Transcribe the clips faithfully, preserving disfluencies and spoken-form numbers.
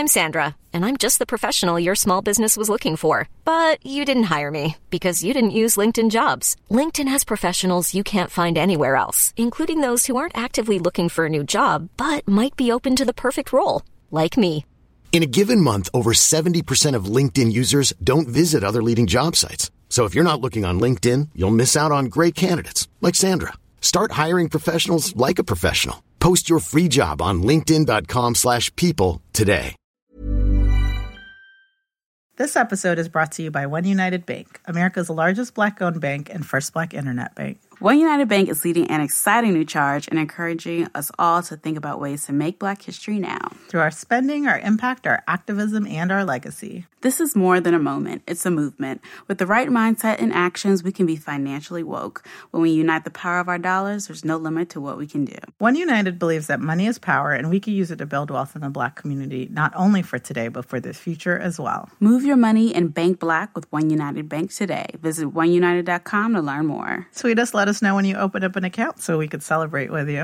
I'm Sandra, and I'm just the professional your small business was looking for. But you didn't hire me because you didn't use LinkedIn Jobs. LinkedIn has professionals you can't find anywhere else, including those who aren't actively looking for a new job, but might be open to the perfect role, like me. In a given month, over seventy percent of LinkedIn users don't visit other leading job sites. So if you're not looking on LinkedIn, you'll miss out on great candidates like Sandra. Start hiring professionals like a professional. Post your free job on linkedin.com slash people today. This episode is brought to you by One United Bank, America's largest Black-owned bank and first Black internet bank. One United Bank is leading an exciting new charge and encouraging us all to think about ways to make Black history now. Through our spending, our impact, our activism, and our legacy. This is more than a moment. It's a movement. With the right mindset and actions, we can be financially woke. When we unite the power of our dollars, there's no limit to what we can do. One United believes that money is power, and we can use it to build wealth in the Black community, not only for today, but for the future as well. Move your money and bank Black with One United Bank today. Visit one united dot com to learn more. Tweet us, let us know when you open up an account so we could celebrate with you.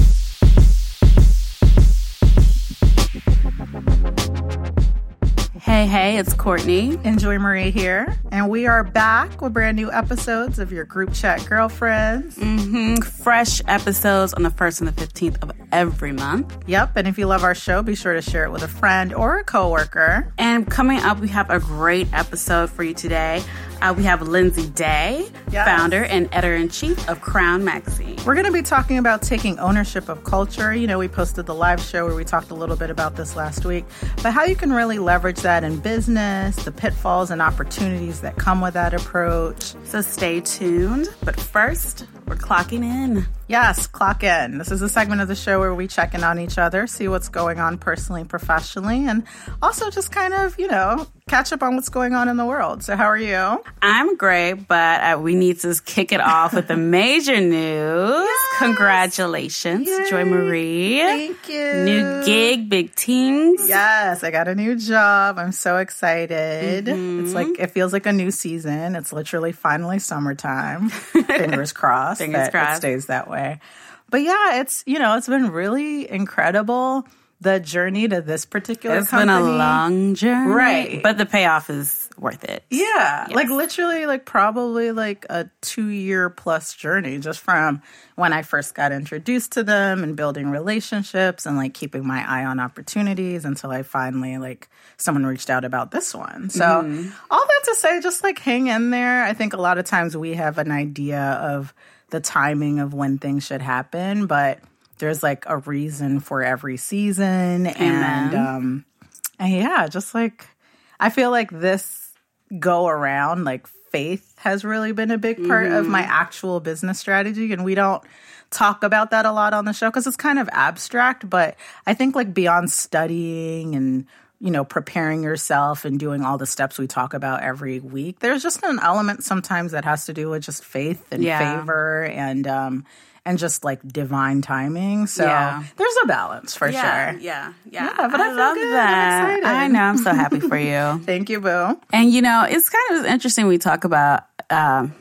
Hey, hey, it's Courtney. And Joy Marie here. And we are back with brand new episodes of your group chat girlfriends. Mm-hmm. Fresh episodes on the first and the fifteenth of every month. Yep. And if you love our show, be sure to share it with a friend or a coworker. And coming up, we have a great episode for you today. Uh, we have Lindsay Day, yes. founder and editor-in-chief of Crown Magazine. We're going to be talking about taking ownership of culture. You know, we posted the live show where we talked a little bit about this last week, but how you can really leverage that in business, the pitfalls and opportunities that come with that approach. So stay tuned. But first, we're clocking in. Yes, clock in. This is a segment of the show where we check in on each other, see what's going on personally, professionally, and also just kind of, you know, catch up on what's going on in the world. So how are you? I'm great, but uh, we need to kick it off with the major news. Yes. Congratulations, Yay. Joy Marie. Thank you. New gig, big things. Yes, I got a new job. I'm so excited. Mm-hmm. It's like, it feels like a new season. It's literally finally summertime. Fingers crossed Fingers that crossed. it stays that way. But yeah, it's, you know, it's been really incredible. The journey to this particular it's company. It's been a long journey. Right. But the payoff is worth it. Yeah. Yes. Like literally like probably like a two year plus journey just from when I first got introduced to them and building relationships and like keeping my eye on opportunities until I finally like someone reached out about this one. So mm-hmm. all that to say, just like hang in there. I think a lot of times we have an idea of the timing of when things should happen, but there's like a reason for every season. Amen. And, um, and yeah, just like, I feel like this go around, like faith has really been a big part mm-hmm. of my actual business strategy. And we don't talk about that a lot on the show because it's kind of abstract, but I think like beyond studying and, you know, preparing yourself and doing all the steps we talk about every week, there's just an element sometimes that has to do with just faith and yeah. favor and, um, and just like divine timing. So yeah. there's a balance for yeah, sure. Yeah, yeah. Yeah, but I, I love good. that. I know. I'm so happy for you. Thank you, boo. And, you know, it's kind of interesting we talk about um,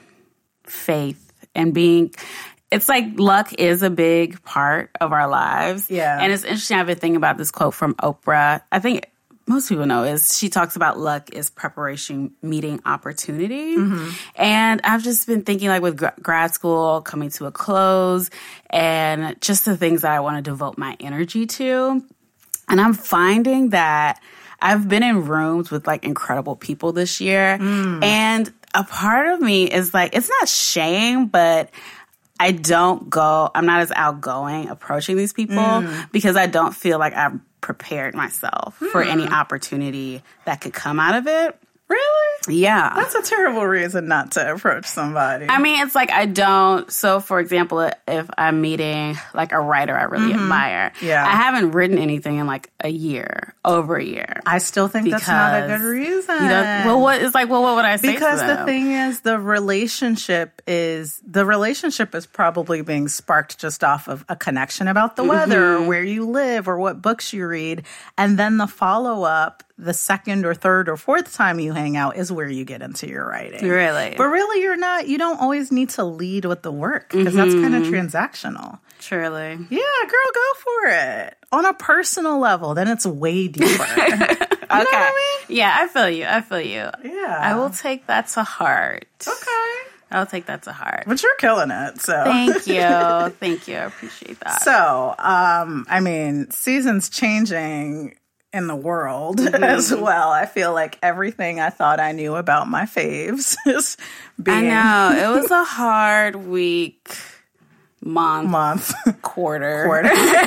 faith and being... It's like luck is a big part of our lives. Yeah. And it's interesting. I've been thinking about this quote from Oprah. I think most people know is she talks about luck is preparation meeting opportunity. Mm-hmm. And I've just been thinking like with grad school coming to a close and just the things that I want to devote my energy to. And I'm finding that I've been in rooms with like incredible people this year. Mm. And a part of me is like, it's not shame, but I don't go, I'm not as outgoing approaching these people mm. because I don't feel like I've prepared myself mm. for any opportunity that could come out of it. Really? Yeah. That's a terrible reason not to approach somebody. I mean, it's like I don't. So, for example, if I'm meeting like a writer I really mm-hmm. admire, yeah. I haven't written anything in like a year, over a year. I still think that's not a good reason. You know, well, what is like, well, what would I say because to them? The thing is, the relationship is the relationship is probably being sparked just off of a connection about the weather, mm-hmm. or where you live, or what books you read, and then the follow up. the second or third or fourth time you hang out is where you get into your writing. Really? But really, you're not, you don't always need to lead with the work because mm-hmm. that's kind of transactional. Truly. Yeah, girl, go for it. On a personal level, then it's way deeper. You okay. know what I mean? Yeah, I feel you. I feel you. Yeah. I will take that to heart. Okay. I'll take that to heart. But you're killing it, so. Thank you. Thank you. I appreciate that. So, um, I mean, seasons changing in the world mm-hmm. as well. I feel like everything I thought I knew about my faves is being... I know. It was a hard week, month, month. quarter. Quarter.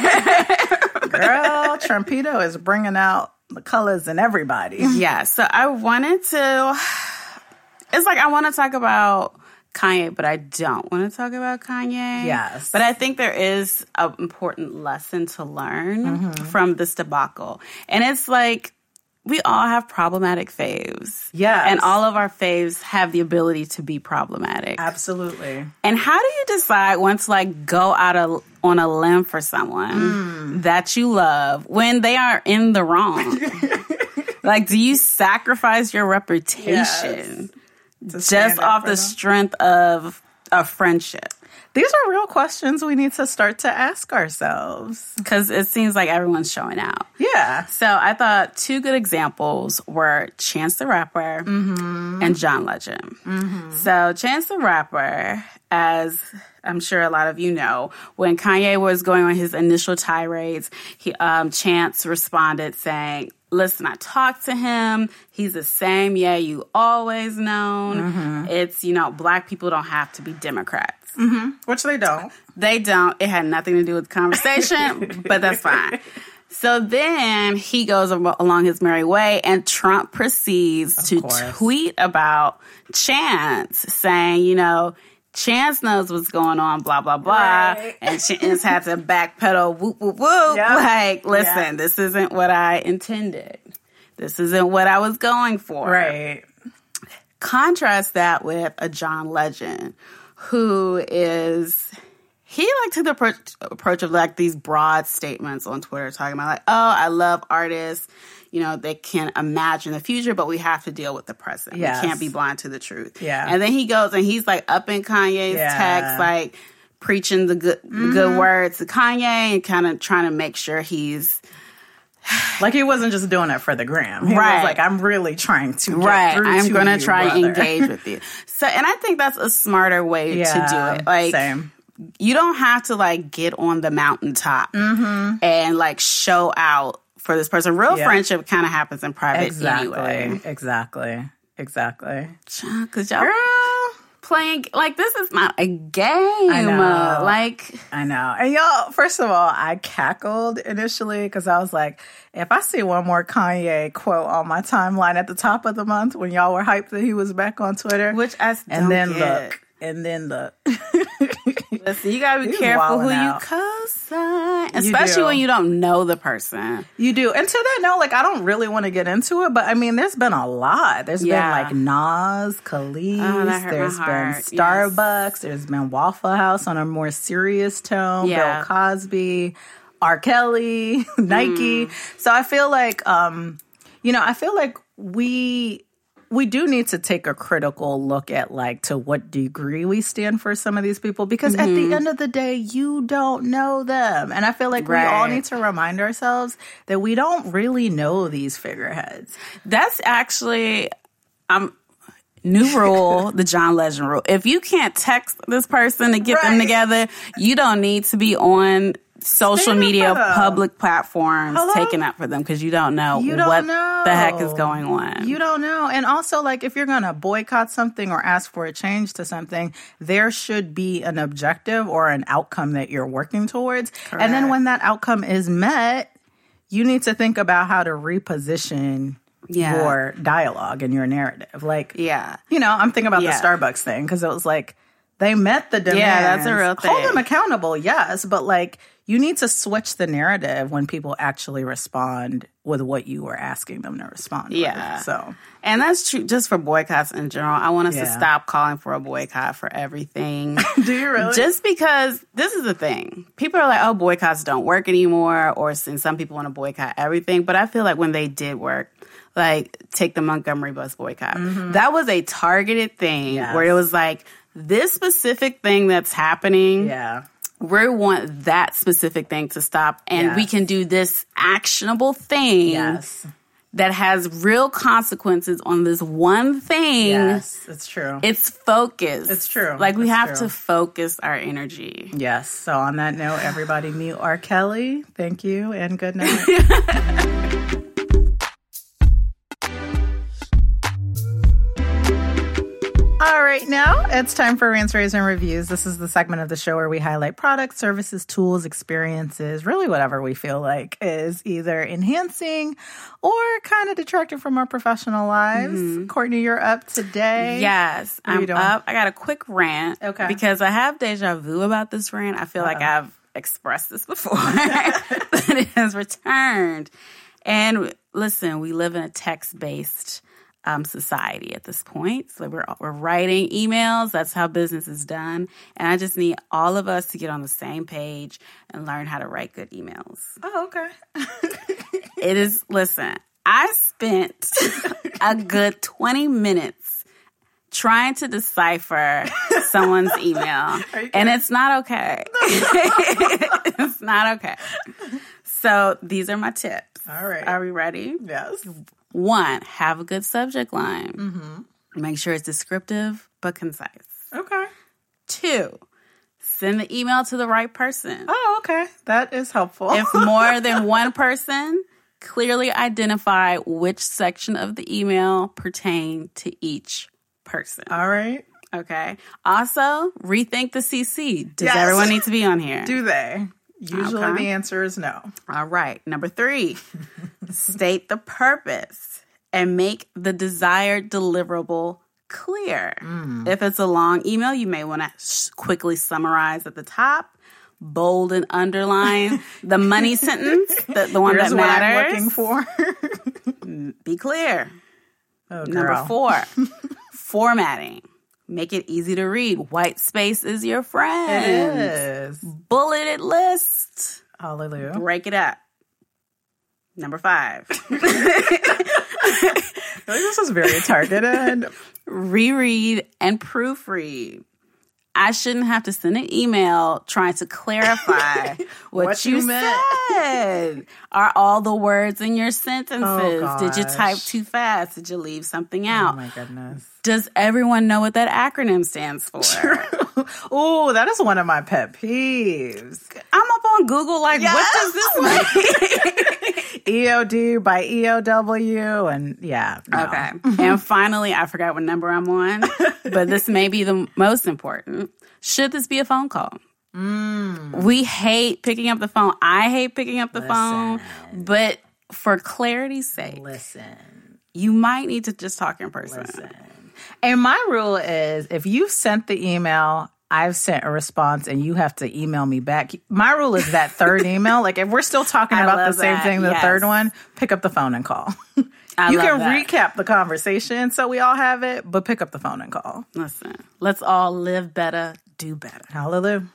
Girl, Trumpito is bringing out the colors in everybody. Yeah, so I wanted to... It's like I want to talk about Kanye, but I don't want to talk about Kanye. Yes. But I think there is an important lesson to learn mm-hmm. from this debacle. And it's like, we all have problematic faves. Yes. And all of our faves have the ability to be problematic. Absolutely. And how do you decide when to like go out of, on a limb for someone mm. that you love when they are in the wrong? Like, do you sacrifice your reputation? Yes. Just off the them. strength of a friendship? These are real questions we need to start to ask ourselves. Because it seems like everyone's showing out. Yeah. So I thought two good examples were Chance the Rapper mm-hmm. and John Legend. Mm-hmm. So Chance the Rapper, as I'm sure a lot of you know, when Kanye was going on his initial tirades, he um, Chance responded saying, listen, I talked to him. He's the same yeah you always known. Mm-hmm. It's, you know, black people don't have to be Democrats. Mm-hmm. Which they don't. They don't. It had nothing to do with the conversation, but that's fine. So then he goes along his merry way, and Trump proceeds of to course. tweet about Chance, saying, you know, Chance knows what's going on, blah, blah, blah. Right. And Chance had to backpedal, whoop, whoop, whoop. Yep. Like, listen, yep. this isn't what I intended. This isn't what I was going for. Right. Contrast that with a John Legend, who is, he like took the approach, approach of like these broad statements on Twitter talking about like, oh, I love artists. You know, they can imagine the future, but we have to deal with the present. Yes. We can't be blind to the truth. Yeah. And then he goes and he's like up in Kanye's yeah. text, like preaching the good, mm-hmm. the good words to Kanye and kind of trying to make sure he's, like he wasn't just doing it for the gram. He right. was like, I'm really trying to get right. through I'm to gonna you, try brother. and engage with you. So, and I think that's a smarter way yeah, to do it. Like, same. You don't have to like get on the mountaintop mm-hmm. and like show out for this person. Real yeah. friendship kind of happens in private exactly. anyway. Exactly. Exactly. Because y'all playing, like, this is not a game. I know. Like, I know. And y'all, first of all, I cackled initially because I was like, if I see one more Kanye quote on my timeline at the top of the month when y'all were hyped that he was back on Twitter. Which I still And then get. look. And then look. Listen, you gotta be He's careful who out. you co-sign. Especially you when you don't know the person. You do. And to that note, like, I don't really want to get into it, but I mean, there's been a lot. There's yeah. been like Nas, Khalees, oh, there's been heart. Starbucks, yes. there's been Waffle House on a more serious tone, yeah. Bill Cosby, R. Kelly, Nike. Mm. So I feel like, um, you know, I feel like we... we do need to take a critical look at, like, to what degree we stand for some of these people, because mm-hmm. at the end of the day, you don't know them. And I feel like right. we all need to remind ourselves that we don't really know these figureheads. That's actually, um, new rule, the John Legend rule. If you can't text this person to get right. them together, you don't need to be on social Stand media, public platforms Hello? taking up for them, because you don't know you don't what know. the heck is going on. You don't know. And also, like, if you're going to boycott something or ask for a change to something, there should be an objective or an outcome that you're working towards. Correct. And then when that outcome is met, you need to think about how to reposition yeah. your dialogue and your narrative. Like, yeah. you know, I'm thinking about yeah. the Starbucks thing, because it was like, they met the demand. Yeah, that's a real thing. Hold them accountable, yes, but like, you need to switch the narrative when people actually respond with what you were asking them to respond yeah. with. So, and that's true just for boycotts in general. I want us yeah. to stop calling for a boycott for everything. Do you really? Just because this is the thing. People are like, oh, boycotts don't work anymore, or since some people want to boycott everything. But I feel like when they did work, like take the Montgomery bus boycott. Mm-hmm. That was a targeted thing yes. where it was like, this specific thing that's happening, yeah. we want that specific thing to stop, and yes. we can do this actionable thing yes. that has real consequences on this one thing. Yes, it's true. It's focus. It's true. Like, we it's have true. to focus our energy. Yes. So on that note, everybody mute R. Kelly. Thank you, and good night. All right, now it's time for Rants, Raves, and Reviews. This is the segment of the show where we highlight products, services, tools, experiences, really whatever we feel like is either enhancing or kind of detracting from our professional lives. Mm-hmm. Courtney, you're up today. Yes, what I'm up. I got a quick rant. Okay. Because I have deja vu about this rant. I feel Uh-oh. like I've expressed this before, but it has returned. And listen, we live in a text-based Um, society at this point. So we're we're writing emails. That's how business is done. And I just need all of us to get on the same page and learn how to write good emails. Oh, okay. It is, listen, I spent a good twenty minutes trying to decipher someone's email. And it's not okay. It's not okay. So these are my tips. All right. Are we ready? Yes. One, have a good subject line. Mm-hmm. Make sure it's descriptive but concise. Okay. Two, send the email to the right person. Oh, okay. That is helpful. If more than one person, clearly identify which section of the email pertain to each person. All right. Okay. Also, rethink the C C. Does yes. everyone need to be on here? Do they? Usually okay. the answer is no. All right. Number three, state the purpose and make the desired deliverable clear. Mm. If it's a long email, you may want to sh- quickly summarize at the top, bold and underline the money sentence, the, the one Here's that matters. What I'm looking for. Be clear. Oh, Number four, formatting. Make it easy to read. White space is your friend. It is. Bulleted list. Hallelujah. Break it up. Number five. I feel like this is very targeted. Reread and proofread. I shouldn't have to send an email trying to clarify what, what you, you meant. said. Are all the words in your sentences? Oh, Did you type too fast? Did you leave something out? Oh, my goodness. Does everyone know what that acronym stands for? Oh, that is one of my pet peeves. I'm up on Google like, yes! What does this mean? E O D by E O W, and yeah. No. Okay. And finally, I forgot what number I'm on, but this may be the most important. Should this be a phone call? Mm. We hate picking up the phone. I hate picking up the Listen. phone, but for clarity's sake, listen, you might need to just talk in person. Listen. And my rule is, if you sent the email, I've sent a response, and you have to email me back. My rule is that third email. Like, if we're still talking about the same that. thing, the yes. third one, pick up the phone and call. I you love can that. recap the conversation so we all have it, but pick up the phone and call. Listen, let's all live better, do better. Hallelujah.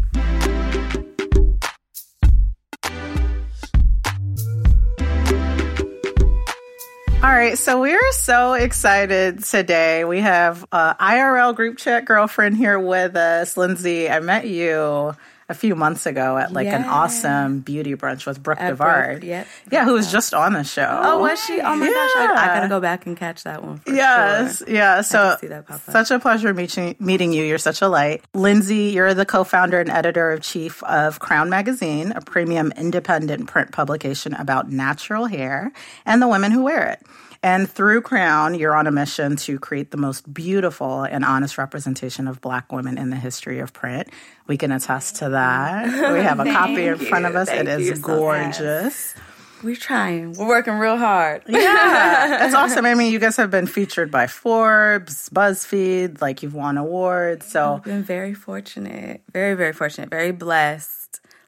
All right, so we're so excited today. We have uh, I R L group chat girlfriend here with us. Lindsay, I met you a few months ago at like yeah. an awesome beauty brunch with Brooke At Devard. Brooke, yep. Yeah, who was just on the show. Oh, was she? Oh my yeah. gosh, I, I gotta go back and catch that one for yes, sure. yeah. So see that pop up. such a pleasure meeting meeting you. You're such a light. Lindsay, you're the co-founder and editor-in-chief of Crown Magazine, a premium independent print publication about natural hair and the women who wear it. And through Crown, you're on a mission to create the most beautiful and honest representation of Black women in the history of print. We can attest to that. We have a copy in front of us. Thank it is you so gorgeous. We're trying. We're working real hard. Yeah, that's awesome. I mean, you guys have been featured by Forbes, BuzzFeed, like you've won awards. So I've been very fortunate. Very, very fortunate. Very blessed.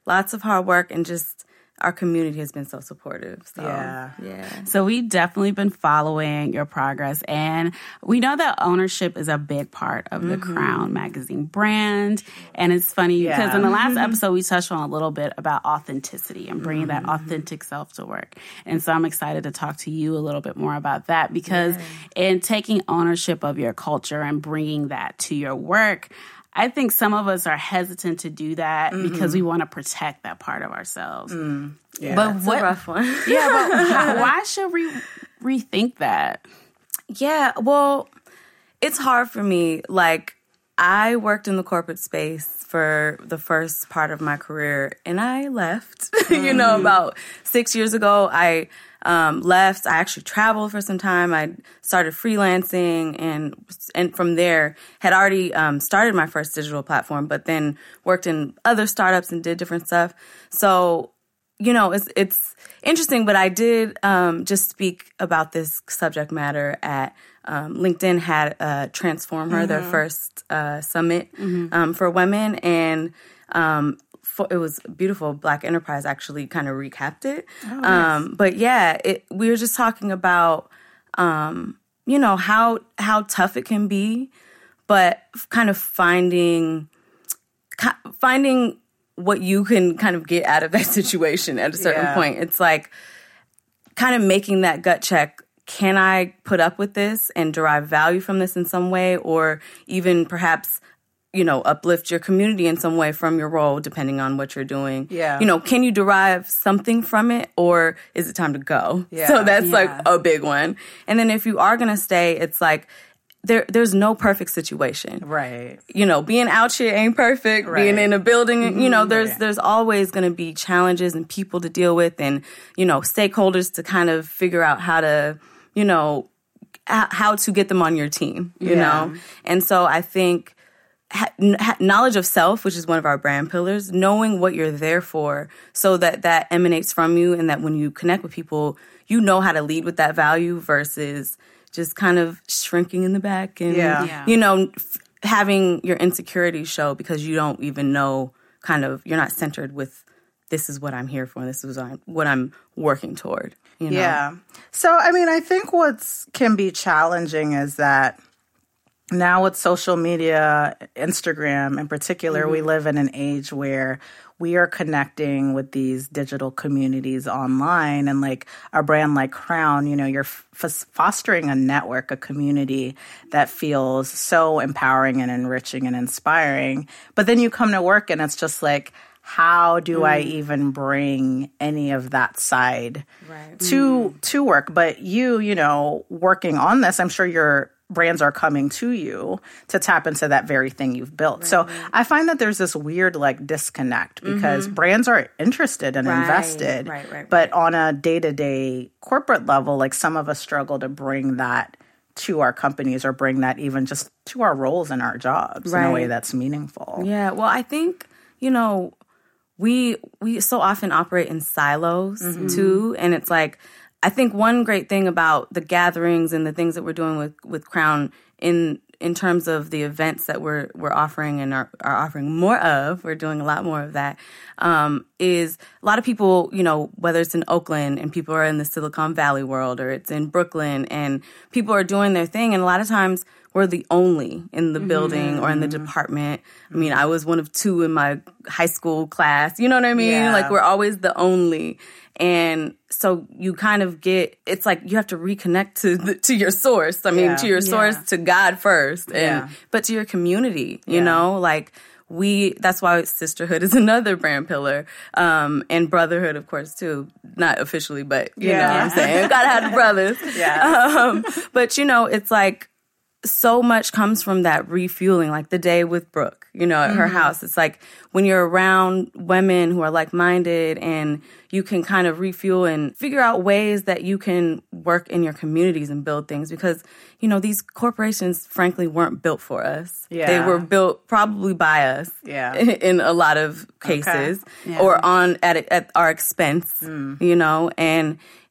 lots of hard work, and just our community has been so supportive. So, yeah. yeah. So we've definitely been following your progress, and we know that ownership is a big part of the mm-hmm. Crown Magazine brand. And it's funny yeah. because in the last episode, we touched on a little bit about authenticity and bringing mm-hmm. that authentic self to work. And so I'm excited to talk to you a little bit more about that, because yeah. in taking ownership of your culture and bringing that to your work, I think some of us are hesitant to do that mm-hmm. because we want to protect that part of ourselves. Mm. Yeah, but that's what, a rough one. yeah, but how, why should we rethink that? Yeah, well, it's hard for me. Like, I worked in the corporate space for the first part of my career, and I left. Mm. you know, about six years ago, I um, left. I actually traveled for some time. I started freelancing, and and from there had already um, started my first digital platform, but then worked in other startups and did different stuff. So, you know, it's it's interesting, but I did um, just speak about this subject matter at um, LinkedIn had uh, Transform Her, mm-hmm. their first uh, summit mm-hmm. um, for women, and um, for, it was beautiful. Black Enterprise actually kind of recapped it. Oh, nice. um, but yeah, it, we were just talking about, um, you know, how how tough it can be, but kind of finding finding what you can kind of get out of that situation at a certain yeah. point. It's like kind of making that gut check. Can I put up with this and derive value from this in some way, or even perhaps, you know, uplift your community in some way from your role, depending on what you're doing? Yeah. You know, can you derive something from it, or is it time to go? Yeah. So that's yeah. like a big one. And then if you are going to stay, it's like, There, there's no perfect situation. Right. You know, being out here ain't perfect. Right. Being in a building, mm-hmm. you know, there's right. there's always going to be challenges and people to deal with, and, you know, stakeholders to kind of figure out how to, you know, h- how to get them on your team, you yeah. know? And so I think ha- ha- knowledge of self, which is one of our brand pillars, knowing what you're there for so that that emanates from you, and that when you connect with people, you know how to lead with that value versus just kind of shrinking in the back and, yeah. Yeah. you know, f- having your insecurities show because you don't even know, kind of, you're not centered with, this is what I'm here for, this is what I'm, what I'm working toward, you know? Yeah. So, I mean, I think what's can be challenging is that now with social media, Instagram in particular, mm-hmm. we live in an age where we are connecting with these digital communities online, and like a brand like Crown, you know, you're f- fostering a network, a community that feels so empowering and enriching and inspiring. But then you come to work and it's just like, how do mm. I even bring any of that side right. to mm. to work? But you, you know, working on this, I'm sure you're brands are coming to you to tap into that very thing you've built. Right. So I find that there's this weird like disconnect because mm-hmm. brands are interested and right. invested, right, right, but right. on a day-to-day corporate level, like some of us struggle to bring that to our companies or bring that even just to our roles and our jobs right. in a way that's meaningful. Yeah, well, I think, you know, we we so often operate in silos mm-hmm. too, and it's like, I think one great thing about the gatherings and the things that we're doing with, with Crown in in terms of the events that we're we're offering and are, are offering more of, we're doing a lot more of that, um, is a lot of people, you know, whether it's in Oakland and people are in the Silicon Valley world, or it's in Brooklyn and people are doing their thing, and a lot of times we're the only in the building mm-hmm. or in the department. I mean, I was one of two in my high school class. You know what I mean? Yeah. Like, we're always the only. And so you kind of get, it's like you have to reconnect to the, to your source. I mean, yeah. to your source, yeah. to God first, and yeah. but to your community, you yeah. know, like we, that's why sisterhood is another brand pillar. Um, and brotherhood, of course, too. Not officially, but you yeah. know what I'm saying? Gotta have the brothers. Yeah. Um, but, you know, it's like, so much comes from that refueling, like the day with Brooke, you know, at mm-hmm. her house. It's like when you're around women who are like-minded and you can kind of refuel and figure out ways that you can work in your communities and build things, because, you know, these corporations, frankly, weren't built for us. Yeah. They were built probably by us yeah. in, in a lot of cases, okay. yeah. or on at, at our expense, mm. you know, and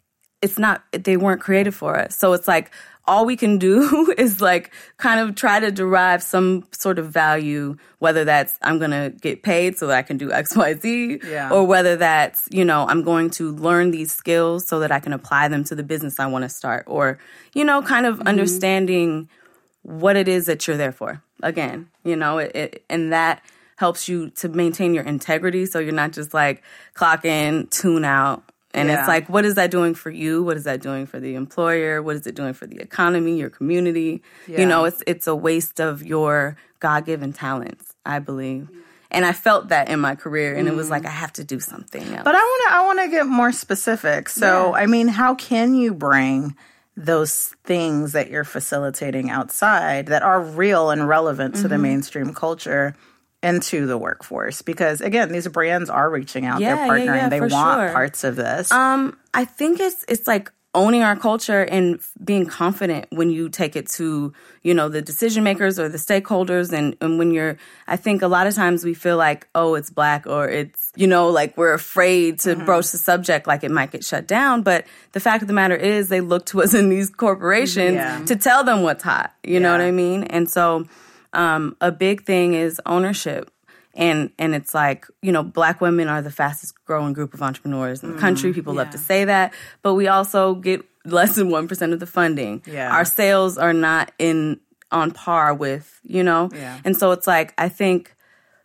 it's not, they weren't created for us. So it's like, all we can do is like kind of try to derive some sort of value, whether that's I'm going to get paid so that I can do X, Y, Z, yeah. or whether that's, you know, I'm going to learn these skills so that I can apply them to the business I want to start, or, you know, kind of mm-hmm. understanding what it is that you're there for. Again, you know, it, it, and that helps you to maintain your integrity. So you're not just like clock in, tune out. And yeah. it's like, what is that doing for you? What is that doing for the employer? What is it doing for the economy, your community? Yeah. You know, it's it's a waste of your God-given talents, I believe. And I felt that in my career, and mm. it was like, I have to do something else. But I want to I want to get more specific. So, yeah. I mean, how can you bring those things that you're facilitating outside that are real and relevant mm-hmm. to the mainstream culture into the workforce? Because again, these brands are reaching out, yeah, they're partnering, yeah, yeah, they want sure. parts of this. Um, I think it's it's like owning our culture and being confident when you take it to, you know, the decision makers or the stakeholders. And, and when you're, I think a lot of times we feel like, oh, it's Black, or it's, you know, like we're afraid to mm-hmm. broach the subject, like it might get shut down. But the fact of the matter is they look to us in these corporations yeah. to tell them what's hot. You yeah. know what I mean? And so Um, a big thing is ownership. And and it's like, you know, Black women are the fastest growing group of entrepreneurs in the mm, country. People yeah. love to say that. But we also get less than one percent of the funding. Yeah. Our sales are not in on par with, you know. Yeah. And so it's like, I think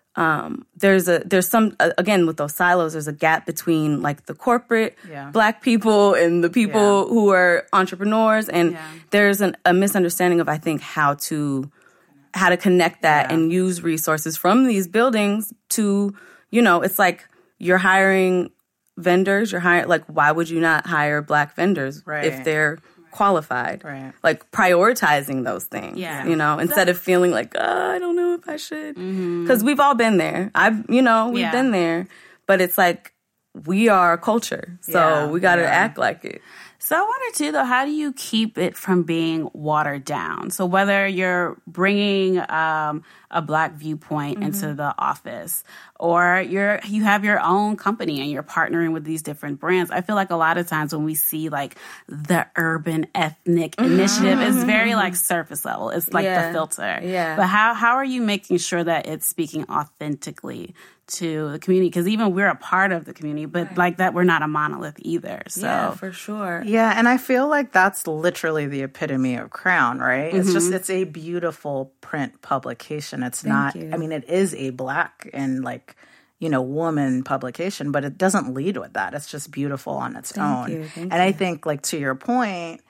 um, there's a there's some, uh, again, with those silos, there's a gap between like the corporate yeah. Black people and the people yeah. who are entrepreneurs. And yeah. there's an, a misunderstanding of, I think, how to how to connect that yeah. and use resources from these buildings to, you know, it's like you're hiring vendors, you're hiring, like, why would you not hire Black vendors right. if they're qualified? Right. Like prioritizing those things, yeah. you know, instead of feeling like, oh, I don't know if I should. Because mm-hmm. we've all been there. I've, you know, we've yeah. been there. But it's like, we are a culture. So yeah. we got to yeah. act like it. So I wanted to, though, how do you keep it from being watered down? So whether you're bringing um, a Black viewpoint mm-hmm. into the office, or you're you have your own company and you're partnering with these different brands, I feel like a lot of times when we see like the urban ethnic mm-hmm. initiative, it's very like surface level. It's like yeah. the filter. Yeah. But how how are you making sure that it's speaking authentically to the community? Because even we're a part of the community, but right. like that, we're not a monolith either. So yeah, for sure. Yeah, and I feel like that's literally the epitome of Crown, right? Mm-hmm. It's just, it's a beautiful print publication. It's Thank not, you. I mean, it is a Black and like, you know, woman publication, but it doesn't lead with that. It's just beautiful on its Thank own. you. Thank and you. I think, like, to your point,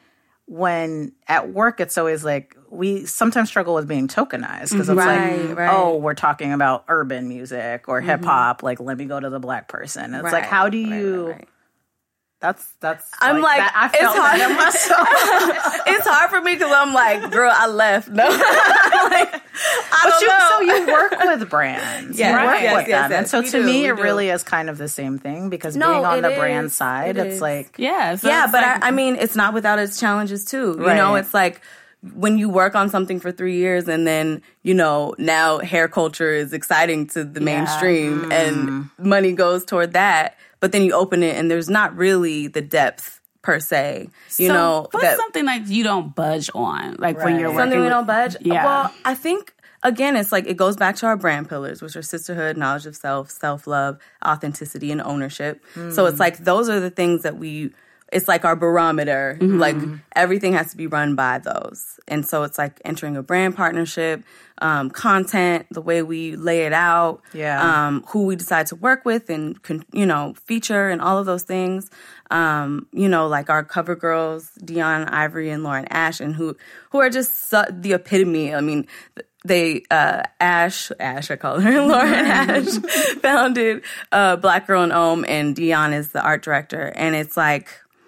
when at work, it's always like, we sometimes struggle with being tokenized because it's right, like, right. oh, we're talking about urban music or hip hop. Like, let me go to the Black person. It's right, like, how do right, you? right, right. That's that's. I'm like, that, I it's felt hard. that in myself. It's hard for me because I'm like, girl, I left. No, like, I but don't you, know. so you work with brands. Yes, you work right. yes, with yes, them, yes, and so we to do, me, we it do. really is kind of the same thing because No, being on it the is. brand side, It it's is. like yeah, so yeah, it's but like, I, I mean, it's not without its challenges too. You Right. know, it's like when you work on something for three years and then, you know, now hair culture is exciting to the mainstream Mm. and money goes toward that, but then you open it and there's not really the depth per se, you so know. what's that, something like you don't budge on, like when Right. you're working Something we with, don't budge? Yeah. Well, I think, again, it's like it goes back to our brand pillars, which are sisterhood, knowledge of self, self-love, authenticity, and ownership. Mm. So it's like those are the things that we, it's like our barometer. Mm-hmm. Like everything has to be run by those. And so it's like entering a brand partnership, um, content, the way we lay it out, Yeah. um, who we decide to work with and, you know, feature and all of those things. Um, you know, like our cover girls, Dion Ivory and Lauren Ash, and who, who are just su- the epitome. I mean, they, uh, Ash, Ash, I call her, Lauren Ash, founded uh, Black Girl in Ohm, and Dion is the art director. And it's like,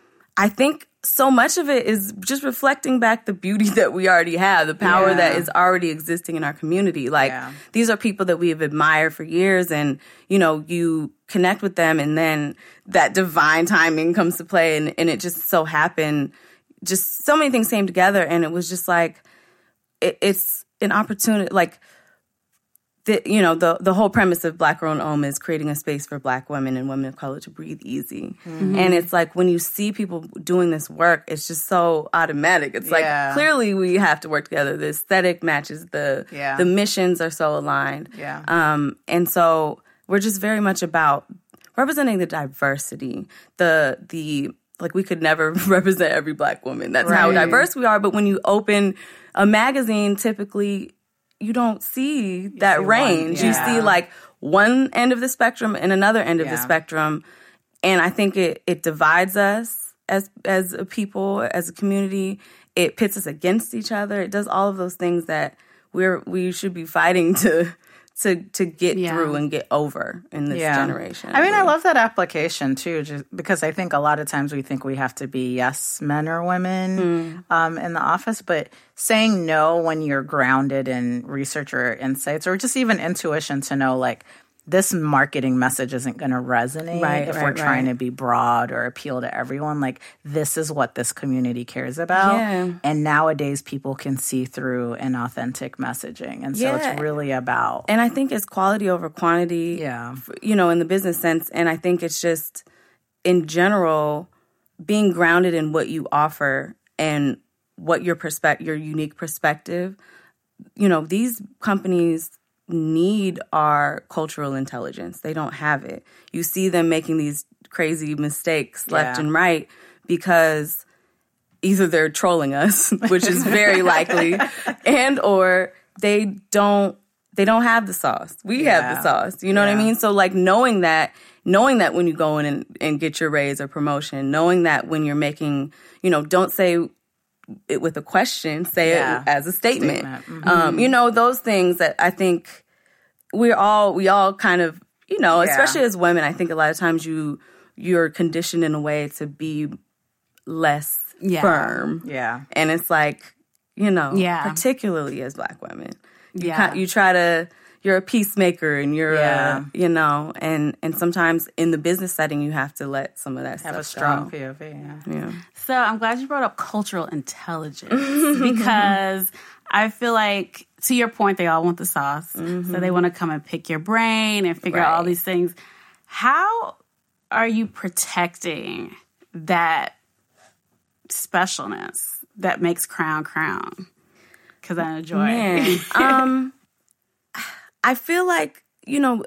I think so much of it is just reflecting back the beauty that we already have, the power Yeah. that is already existing in our community. Like, Yeah. these are people that we have admired for years, and, you know, you connect with them, and then that divine timing comes to play, and, and it just so happened, just so many things came together, and it was just like, it, it's an opportunity, like, the, you know, the the whole premise of Black Girl Ohm is creating a space for Black women and women of color to breathe easy. Mm-hmm. And it's like when you see people doing this work, it's just so automatic. It's yeah. like clearly we have to work together. The aesthetic matches, the yeah. the missions are so aligned. Yeah. Um, and so we're just very much about representing the diversity, the the like we could never represent every Black woman. That's right. how diverse we are. But when you open a magazine, typically you don't see that see range. One, yeah. You see like one end of the spectrum and another end of yeah. the spectrum. And I think it, it divides us as as a people, as a community. It pits us against each other. It does all of those things that we're we should be fighting to to to get yeah. through and get over in this yeah. generation. I mean, I love that application too, just because I think a lot of times we think we have to be yes men or women mm. um, in the office, but saying no when you're grounded in research or insights or just even intuition to know like this marketing message isn't going to resonate right, if right, we're trying right. to be broad or appeal to everyone. Like, this is what this community cares about. Yeah. And nowadays people can see through inauthentic messaging. And so yeah. it's really about... And I think it's quality over quantity, yeah. you know, in the business sense. And I think it's just, in general, being grounded in what you offer and what your perspe- your unique perspective. You know, these companies need our cultural intelligence. They don't have it. You see them making these crazy mistakes left yeah. and right because either they're trolling us, which is very likely, and or they don't they don't have the sauce. We yeah. have the sauce. You know yeah. what I mean? So like knowing that, knowing that when you go in and, and get your raise or promotion, knowing that when you're making, you know, don't say it with a question, say yeah. it as a statement. statement. Mm-hmm. Um, you know, those things that I think we're all, we all kind of, you know, yeah. especially as women, I think a lot of times you, you're conditioned in a way to be less yeah. firm. Yeah. And it's like, you know, yeah. particularly as Black women, you, yeah. ca- you try to, you're a peacemaker and you're, yeah. a, you know, and, and sometimes in the business setting, you have to let some of that have stuff a strong go. P O V. Yeah. Yeah. So I'm glad you brought up cultural intelligence because I feel like, to your point, they all want the sauce. Mm-hmm. So they want to come and pick your brain and figure right. out all these things. How are you protecting that specialness that makes Crown Crown? Because I enjoy it. um, I feel like, you know,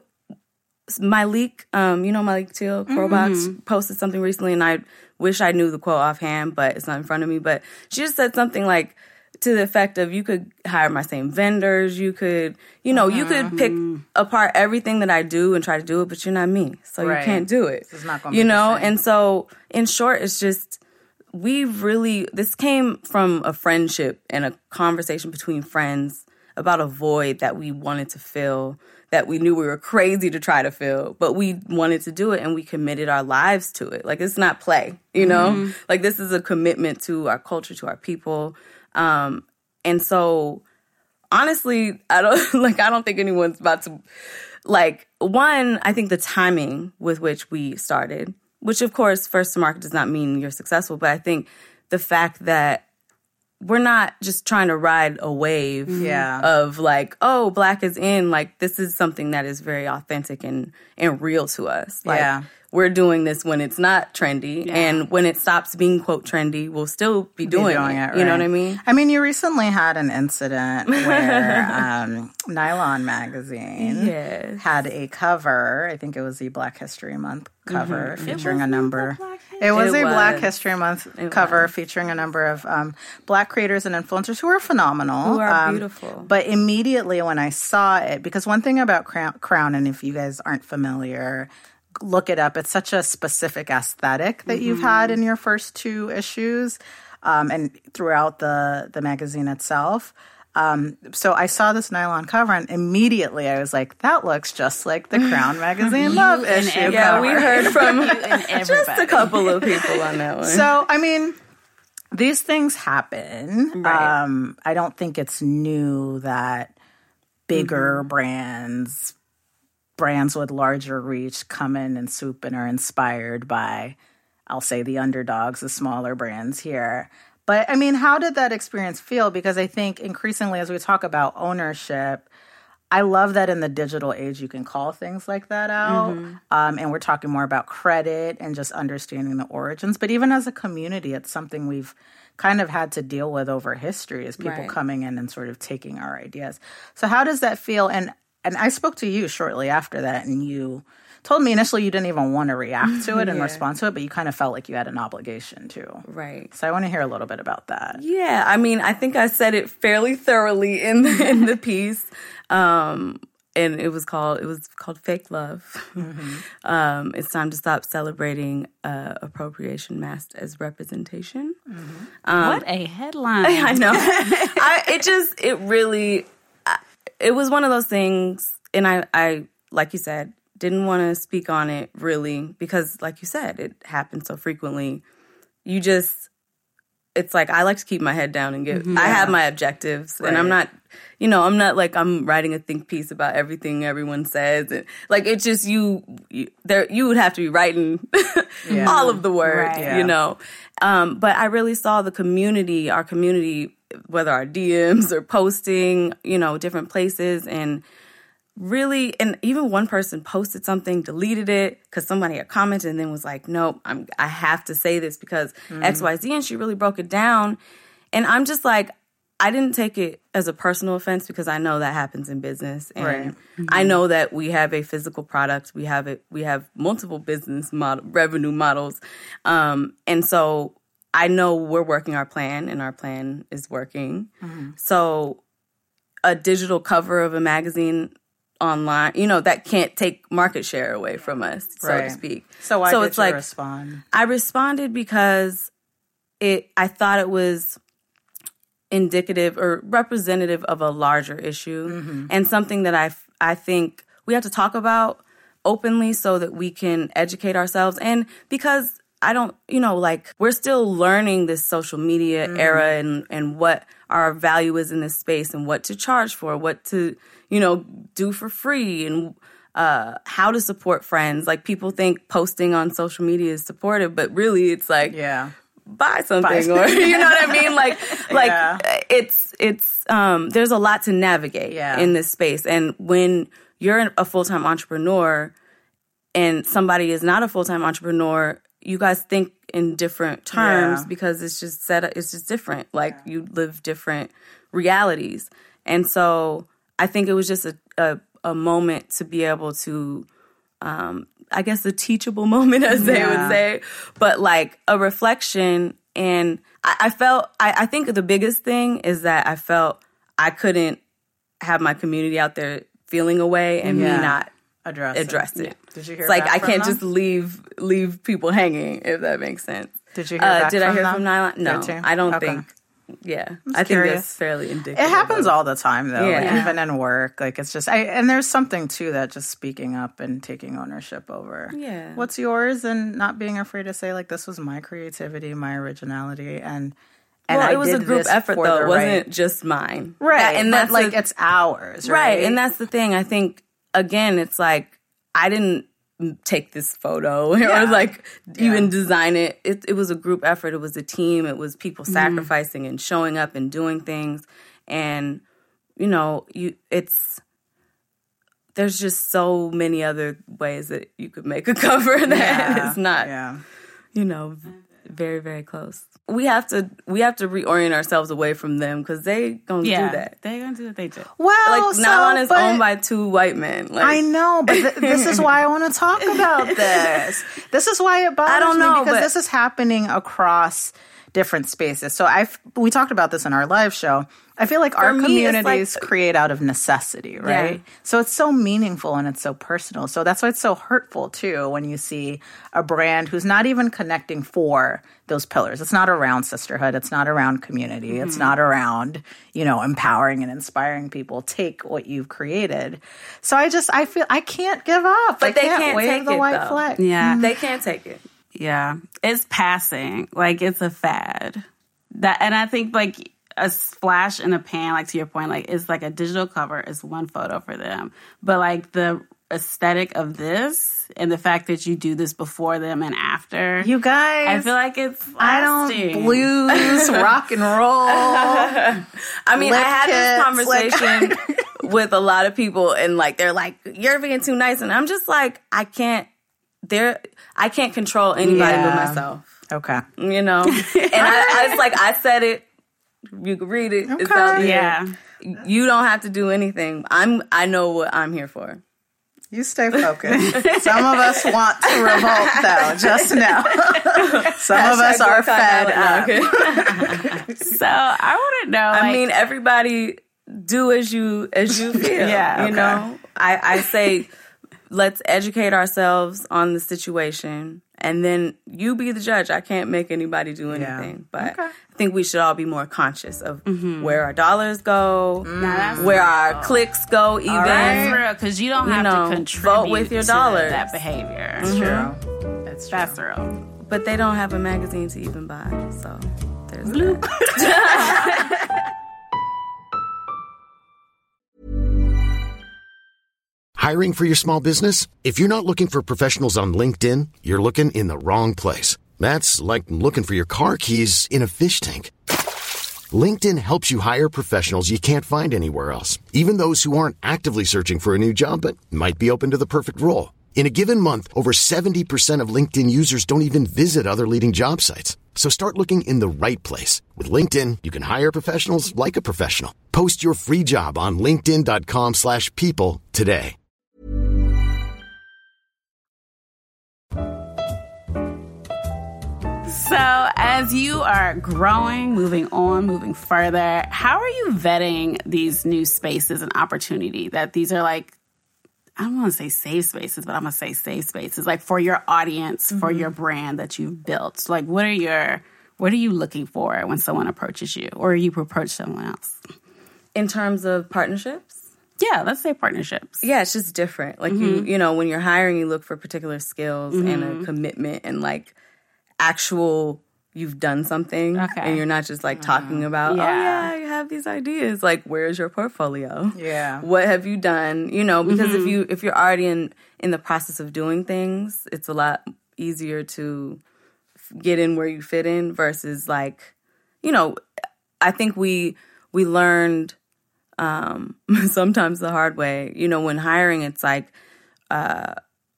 Myleik, um, you know Myleik Teele, Crowbox, mm-hmm. posted something recently, and I wish I knew the quote offhand, but it's not in front of me. But she just said something like, to the effect of, you could hire my same vendors, you could, you know, mm-hmm. you could pick apart everything that I do and try to do it, but you're not me, so right. you can't do it. It's not gonna you be know, the same. And so, in short, it's just, we really, this came from a friendship and a conversation between friends about a void that we wanted to fill, that we knew we were crazy to try to fill, but we wanted to do it and we committed our lives to it. Like, it's not play, you know? Mm-hmm. Like, this is a commitment to our culture, to our people. Um, and so, honestly, I don't, like, I don't think anyone's about to, like, one, I think the timing with which we started, which, of course, first to market does not mean you're successful, but I think the fact that we're not just trying to ride a wave yeah. of like, oh, Black is in. Like, this is something that is very authentic and, and real to us. Like, yeah. we're doing this when it's not trendy. Yeah. And when it stops being, quote, trendy, we'll still be doing, be doing it. it right. You know what I mean? I mean, you recently had an incident where um, Nylon Magazine Yes. had a cover. I think it was the Black History Month cover Mm-hmm. featuring a number. Black It was It a was. Black History Month It cover was. featuring a number of um, Black creators and influencers who are phenomenal. Who are um, beautiful. But immediately when I saw it, because one thing about Crown, Crown, and if you guys aren't familiar, look it up. It's such a specific aesthetic that mm-hmm. you've had in your first two issues um, and throughout the, the magazine itself. Um, so I saw this nylon cover and immediately I was like, that looks just like the Crown Magazine Love and issue every- Yeah, cover. we heard from and just a couple of people on that one. So, I mean, these things happen. Right. Um, I don't think it's new that bigger mm-hmm. brands, brands with larger reach come in and swoop and are inspired by, I'll say, the underdogs, the smaller brands here. But, I mean, how did that experience feel? Because I think increasingly as we talk about ownership, I love that in the digital age, you can call things like that out. Mm-hmm. Um, and we're talking more about credit and just understanding the origins. But even as a community, it's something we've kind of had to deal with over history, is people right. coming in and sort of taking our ideas. So how does that feel? And and I spoke to you shortly after that, and you told me initially you didn't even want to react to it and yeah. respond to it, but you kind of felt like you had an obligation to. Right. So I want to hear a little bit about that. Yeah, I mean, I think I said it fairly thoroughly in the, in the piece. Um, and it was called it was called Fake Love. Mm-hmm. Um, it's time to stop celebrating uh, appropriation masked as representation. Mm-hmm. Um, what a headline! I know. I, it just it really I, it was one of those things, and I, I like you said, didn't want to speak on it really because, like you said, it happens so frequently. You just it's like I like to keep my head down and get. Mm-hmm. I have my objectives, right. and I'm not. You know, I'm not like I'm writing a think piece about everything everyone says. And, like, it's just you, you there. You would have to be writing yeah. all of the words, right. yeah. you know. Um, but I really saw the community, our community, whether our D Ms or posting, you know, different places. And really, and even one person posted something, deleted it because somebody had commented and then was like, nope, I'm, I have to say this because mm-hmm. X, Y, Z. And she really broke it down. And I'm just like, I didn't take it as a personal offense because I know that happens in business, and right. mm-hmm. I know that we have a physical product. We have it. We have multiple business model revenue models, um, and so I know we're working our plan, and our plan is working. Mm-hmm. So, a digital cover of a magazine online, you know, that can't take market share away from us, so right. to speak. So why so did it's you like, respond? I responded because it. I thought it was indicative or representative of a larger issue mm-hmm. and something that I, I think we have to talk about openly so that we can educate ourselves. And because I don't, you know, like we're still learning this social media mm-hmm. era and, and what our value is in this space and what to charge for, what to, you know, do for free and uh, how to support friends. Like people think posting on social media is supportive, but really it's like, yeah. buy something buy or you know what I mean? Like like yeah. it's it's um there's a lot to navigate yeah. in this space. And when you're a full-time entrepreneur and somebody is not a full-time entrepreneur, you guys think in different terms yeah. because it's just set up, it's just different. Like yeah. you live different realities. And so I think it was just a a, a moment to be able to um I guess a teachable moment, as they yeah. would say, but like a reflection. And I, I felt, I, I think the biggest thing is that I felt I couldn't have my community out there feeling away and yeah. me not address, address it. it. Yeah. Did you hear it's like back I from can't them? just leave leave people hanging, if that makes sense. Did you hear uh, back did from I hear them? from Nylon? No, I don't okay. think. Yeah, I think curious. that's fairly indicative. It happens of, all the time, though, yeah. like, even in work. Like it's just, I, and there's something to that, just speaking up and taking ownership over yeah. what's yours, and not being afraid to say, like, this was my creativity, my originality, and and well, I it was did a group this effort, for though. the It wasn't right. just mine, right? That, and that's like a, it's ours, right? right? And that's the thing. I think again, it's like I didn't take this photo yeah. or like yeah. even design it. it. It was a group effort. It was a team. It was people sacrificing mm. and showing up and doing things. And, you know, you it's, there's just so many other ways that you could make a cover that yeah. is not, yeah. you know, very, very close. We have to we have to reorient ourselves away from them because they gonna yeah, do that. They gonna do what they do. Well, like so, Nylon is but, owned by two white men. Like, I know, but th- this is why I want to talk about this. This is why it bothers I don't know, me because but, this is happening across different spaces. So I we talked about this in our live show. I feel like our me, communities like, create out of necessity, right? Yeah. So it's so meaningful and it's so personal. So that's why it's so hurtful, too, when you see a brand who's not even connecting for those pillars. It's not around sisterhood. It's not around community. Mm-hmm. It's not around, you know, empowering and inspiring people. Take what you've created. So I just, I feel, I can't give up. But I they can't, can't wave take the it, white though. flag. Yeah. They can't take it. Yeah. It's passing. Like, it's a fad. That, and I think, like, a flash in a pan, like to your point, like it's like a digital cover is one photo for them. But like the aesthetic of this and the fact that you do this before them and after. You guys. I feel like it's lasting. I don't blues, rock and roll. I mean, I had this conversation like, with a lot of people, and like they're like, "You're being too nice," and I'm just like, I can't. There, I can't control anybody Yeah. but myself. Okay. You know, and I, I was like, I said it. You can read it. It's out there. Yeah. You don't have to do anything. I'm. I know what I'm here for. You stay focused. Some of us want to revolt, though, just now. Some of us are fed up. So I want to know. I like, mean, everybody do as you as you feel. Yeah, you okay. know. I, I say, let's educate ourselves on the situation, and then you be the judge. I can't make anybody do anything, but Okay. I think we should all be more conscious of where our dollars go, that's where our clicks go, even. that's real, because you don't You have know, to contribute vote with your to dollars. that behavior. It's true. It's true. That's real. But they don't have a magazine to even buy, so there's that. Hiring for your small business? If you're not looking for professionals on LinkedIn, you're looking in the wrong place. That's like looking for your car keys in a fish tank. LinkedIn helps you hire professionals you can't find anywhere else, even those who aren't actively searching for a new job but might be open to the perfect role. In a given month, over seventy percent of LinkedIn users don't even visit other leading job sites. So start looking in the right place. With LinkedIn, you can hire professionals like a professional. Post your free job on linkedin.com slash people today. So, as you are growing, moving on, moving further, how are you vetting these new spaces and opportunity that these are like, I don't want to say safe spaces, but I'm going to say safe spaces, like for your audience, mm-hmm. for your brand that you've built? Like, what are your, what are you looking for when someone approaches you or you approach someone else? In terms of partnerships? Yeah, let's say partnerships. Yeah, it's just different. Like, mm-hmm. you, you know, when you're hiring, you look for particular skills mm-hmm. and a commitment and like, actual you've done something okay. and you're not just like talking about yeah. oh yeah I have these ideas. Like, where's your portfolio? Yeah, what have you done? You know, because mm-hmm. if you if you're already in in the process of doing things, it's a lot easier to get in where you fit in versus like, you know, I think we we learned um sometimes the hard way, you know, when hiring. It's like uh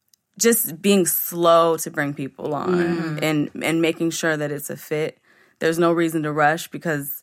just being slow to bring people on mm. and and making sure that it's a fit. There's no reason to rush because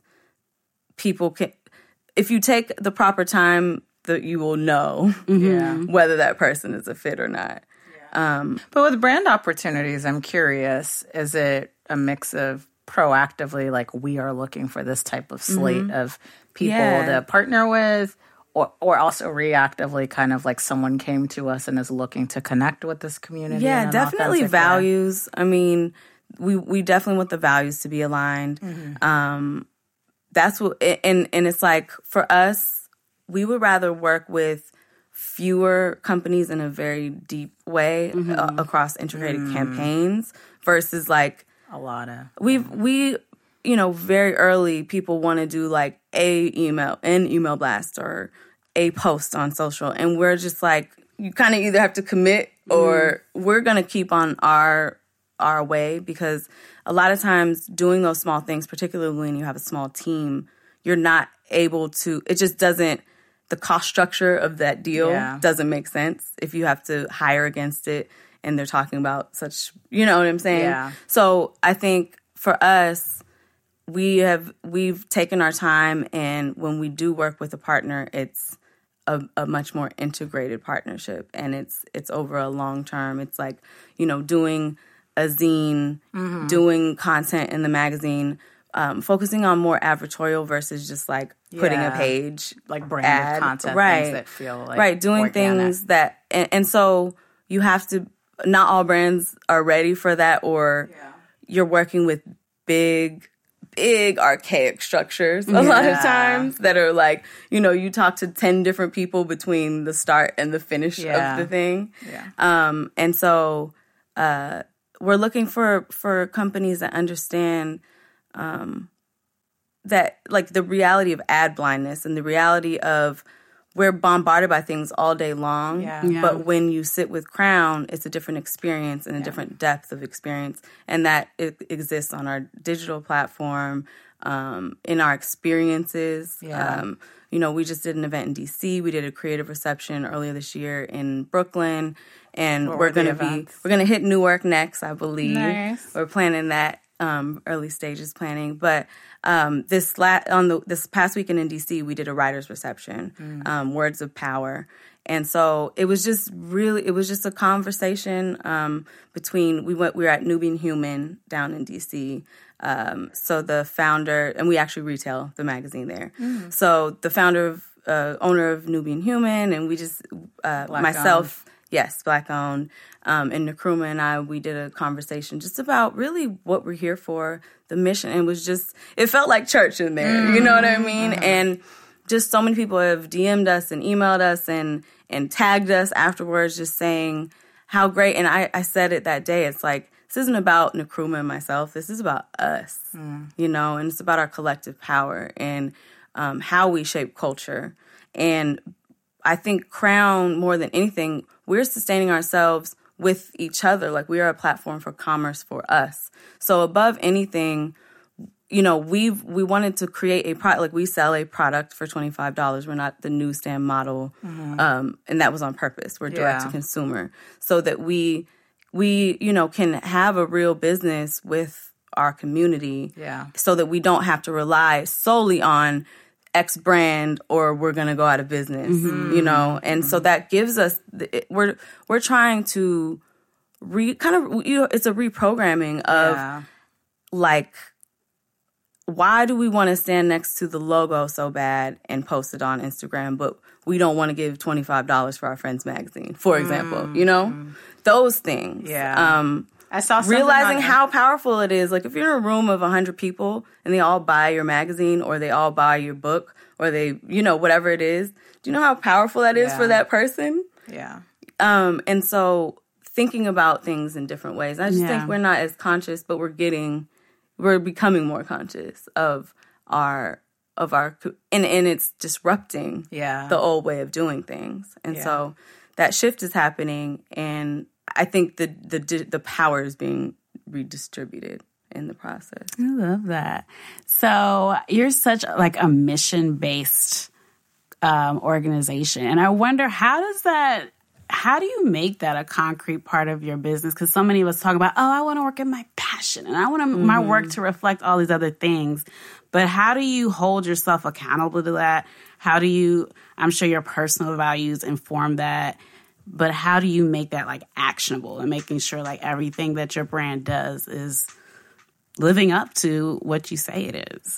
people can, if you take the proper time, that you will know yeah. whether that person is a fit or not. Yeah. Um, but with brand opportunities, I'm curious, is it a mix of proactively, like we are looking for this type of slate mm-hmm. of people yeah. to partner with, Or, or also reactively, kind of like someone came to us and is looking to connect with this community? Yeah, definitely values. Way. I mean, we we definitely want the values to be aligned. Mm-hmm. Um, that's what, and and it's like for us, we would rather work with fewer companies in a very deep way mm-hmm. uh, across integrated mm-hmm. campaigns versus like a lot of we we. You know, very early, people want to do like a email, an email blast or a post on social. And we're just like, you kind of either have to commit or mm. we're going to keep on our our way, because a lot of times doing those small things, particularly when you have a small team, you're not able to, it just doesn't, the cost structure of that deal yeah. doesn't make sense if you have to hire against it and they're talking about such, you know what I'm saying? Yeah. So I think for us, We have we've taken our time, and when we do work with a partner, it's a, a much more integrated partnership, and it's it's over a long term. It's like, you know, doing a zine, mm-hmm. doing content in the magazine, um, focusing on more advertorial versus just like putting yeah. a page like branded ad, content, right? Things that feel like right, doing organic. things that, and, and so you have to. Not all brands are ready for that, or yeah. you're working with big. big archaic structures a yeah. lot of times that are like, you know, you talk to ten different people between the start and the finish yeah. of the thing. Yeah. Um, and so uh, we're looking for, for companies that understand um, that, like, the reality of ad blindness and the reality of we're bombarded by things all day long, yeah. Yeah. but when you sit with Crown, it's a different experience and a yeah. different depth of experience, and that it exists on our digital platform, um, in our experiences. Yeah. Um, you know, we just did an event in D C. We did a creative reception earlier this year in Brooklyn, and What we're were the going to be events? we're going to hit Newark next, I believe. Nice. We're planning that, um, early stages planning, but um, this la- on the this past weekend in D C, we did a writer's reception, Mm. um, Words of Power. And so it was just really, it was just a conversation um, between, we went, we were at Nubian Human down in D C. Um, so the founder, and we actually retail the magazine there. Mm. So the founder of, uh, owner of Nubian Human, and we just, uh, Black myself, yes, Black owned, um, and Nkrumah and I, we did a conversation just about really what we're here for, the mission. And it was just, it felt like church in there, mm. you know what I mean? Mm. And just so many people have D M'd us and emailed us and and tagged us afterwards, just saying how great. And I, I said it that day. It's like, this isn't about Nkrumah and myself. This is about us, mm. you know, and it's about our collective power and um, how we shape culture. And I think Crown, more than anything, we're sustaining ourselves with each other. Like, we are a platform for commerce for us. So above anything, you know, we've, we wanted to create a product, like we sell a product for twenty-five dollars. We're not the newsstand model. Mm-hmm. Um, and that was on purpose. We're direct Yeah. to consumer so that we, we, you know, can have a real business with our community Yeah. so that we don't have to rely solely on X brand or we're going to go out of business, mm-hmm. you know? And mm-hmm. so that gives us, it, we're, we're trying to re kind of, you know, it's a reprogramming of Yeah. like, why do we want to stand next to the logo so bad and post it on Instagram, but we don't want to give twenty-five dollars for our friend's magazine, for example, mm-hmm. you know? Those things. Yeah. Um, I saw something realizing on how powerful it is. Like, if you're in a room of one hundred people and they all buy your magazine or they all buy your book or they, you know, whatever it is, do you know how powerful that is Yeah. for that person? Yeah. Um, and so thinking about things in different ways. I just Yeah. think we're not as conscious, but we're getting... we're becoming more conscious of our of our and and it's disrupting Yeah. the old way of doing things, and Yeah. so that shift is happening, and I think the the the power is being redistributed in the process. I love that. So you're such like a mission based um, organization, and I wonder how does that. How do you make that a concrete part of your business? Because so many of us talk about, oh, I want to work in my passion and I want mm-hmm. my work to reflect all these other things. But how do you hold yourself accountable to that? How do you, I'm sure your personal values inform that, but how do you make that like actionable and making sure like everything that your brand does is living up to what you say it is?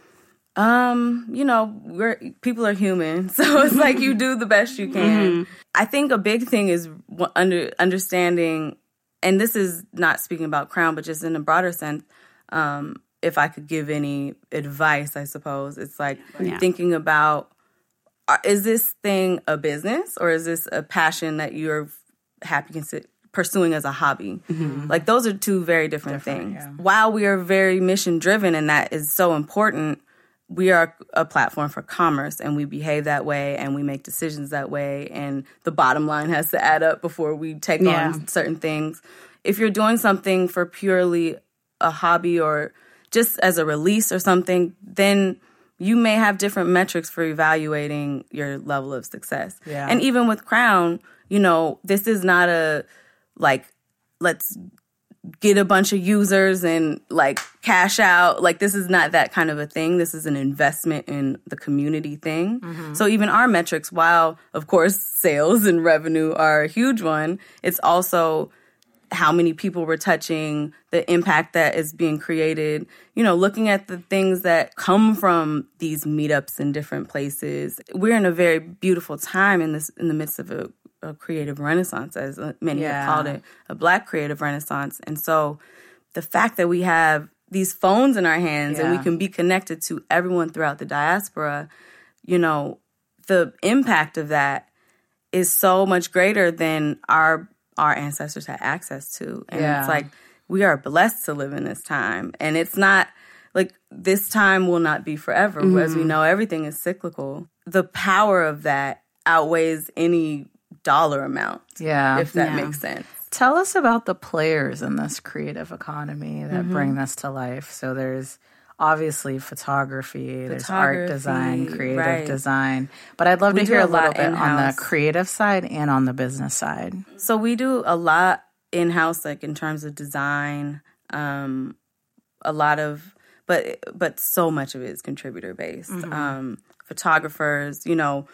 Um, you know, we're people are human, so it's like you do the best you can. Mm-hmm. I think a big thing is under understanding, and this is not speaking about Crown, but just in a broader sense. Um, if I could give any advice, I suppose it's like yeah. thinking about: uh, is this thing a business or is this a passion that you're happy consi- pursuing as a hobby? Mm-hmm. Like, those are two very different, different things. Yeah. While we are very mission driven, and that is so important. We are a platform for commerce, and we behave that way, and we make decisions that way, and the bottom line has to add up before we take yeah. on certain things. If you're doing something for purely a hobby or just as a release or something, then you may have different metrics for evaluating your level of success. Yeah. And even with Crown, you know, this is not a, like, let's get a bunch of users and like cash out. Like, this is not that kind of a thing. This is an investment in the community thing. Mm-hmm. So even our metrics, while of course sales and revenue are a huge one, it's also how many people we're touching, the impact that is being created, you know, looking at the things that come from these meetups in different places. We're in a very beautiful time in this, in the midst of a a creative renaissance, as many yeah. have called it, a Black creative renaissance. And so the fact that we have these phones in our hands yeah. and we can be connected to everyone throughout the diaspora, you know, the impact of that is so much greater than our our ancestors had access to. And yeah. it's like, we are blessed to live in this time. And it's not like this time will not be forever. Mm-hmm. As we know, everything is cyclical. The power of that outweighs any dollar amount, yeah, if that yeah. makes sense. Tell us about the players in this creative economy that mm-hmm. bring this to life. So there's obviously photography, photography there's art design, creative right. design. But I'd love we to hear a little bit in-house. on the creative side and on the business side. So we do a lot in-house, like in terms of design, um, a lot of, but but so much of it is contributor-based. Mm-hmm. Um, photographers, you know,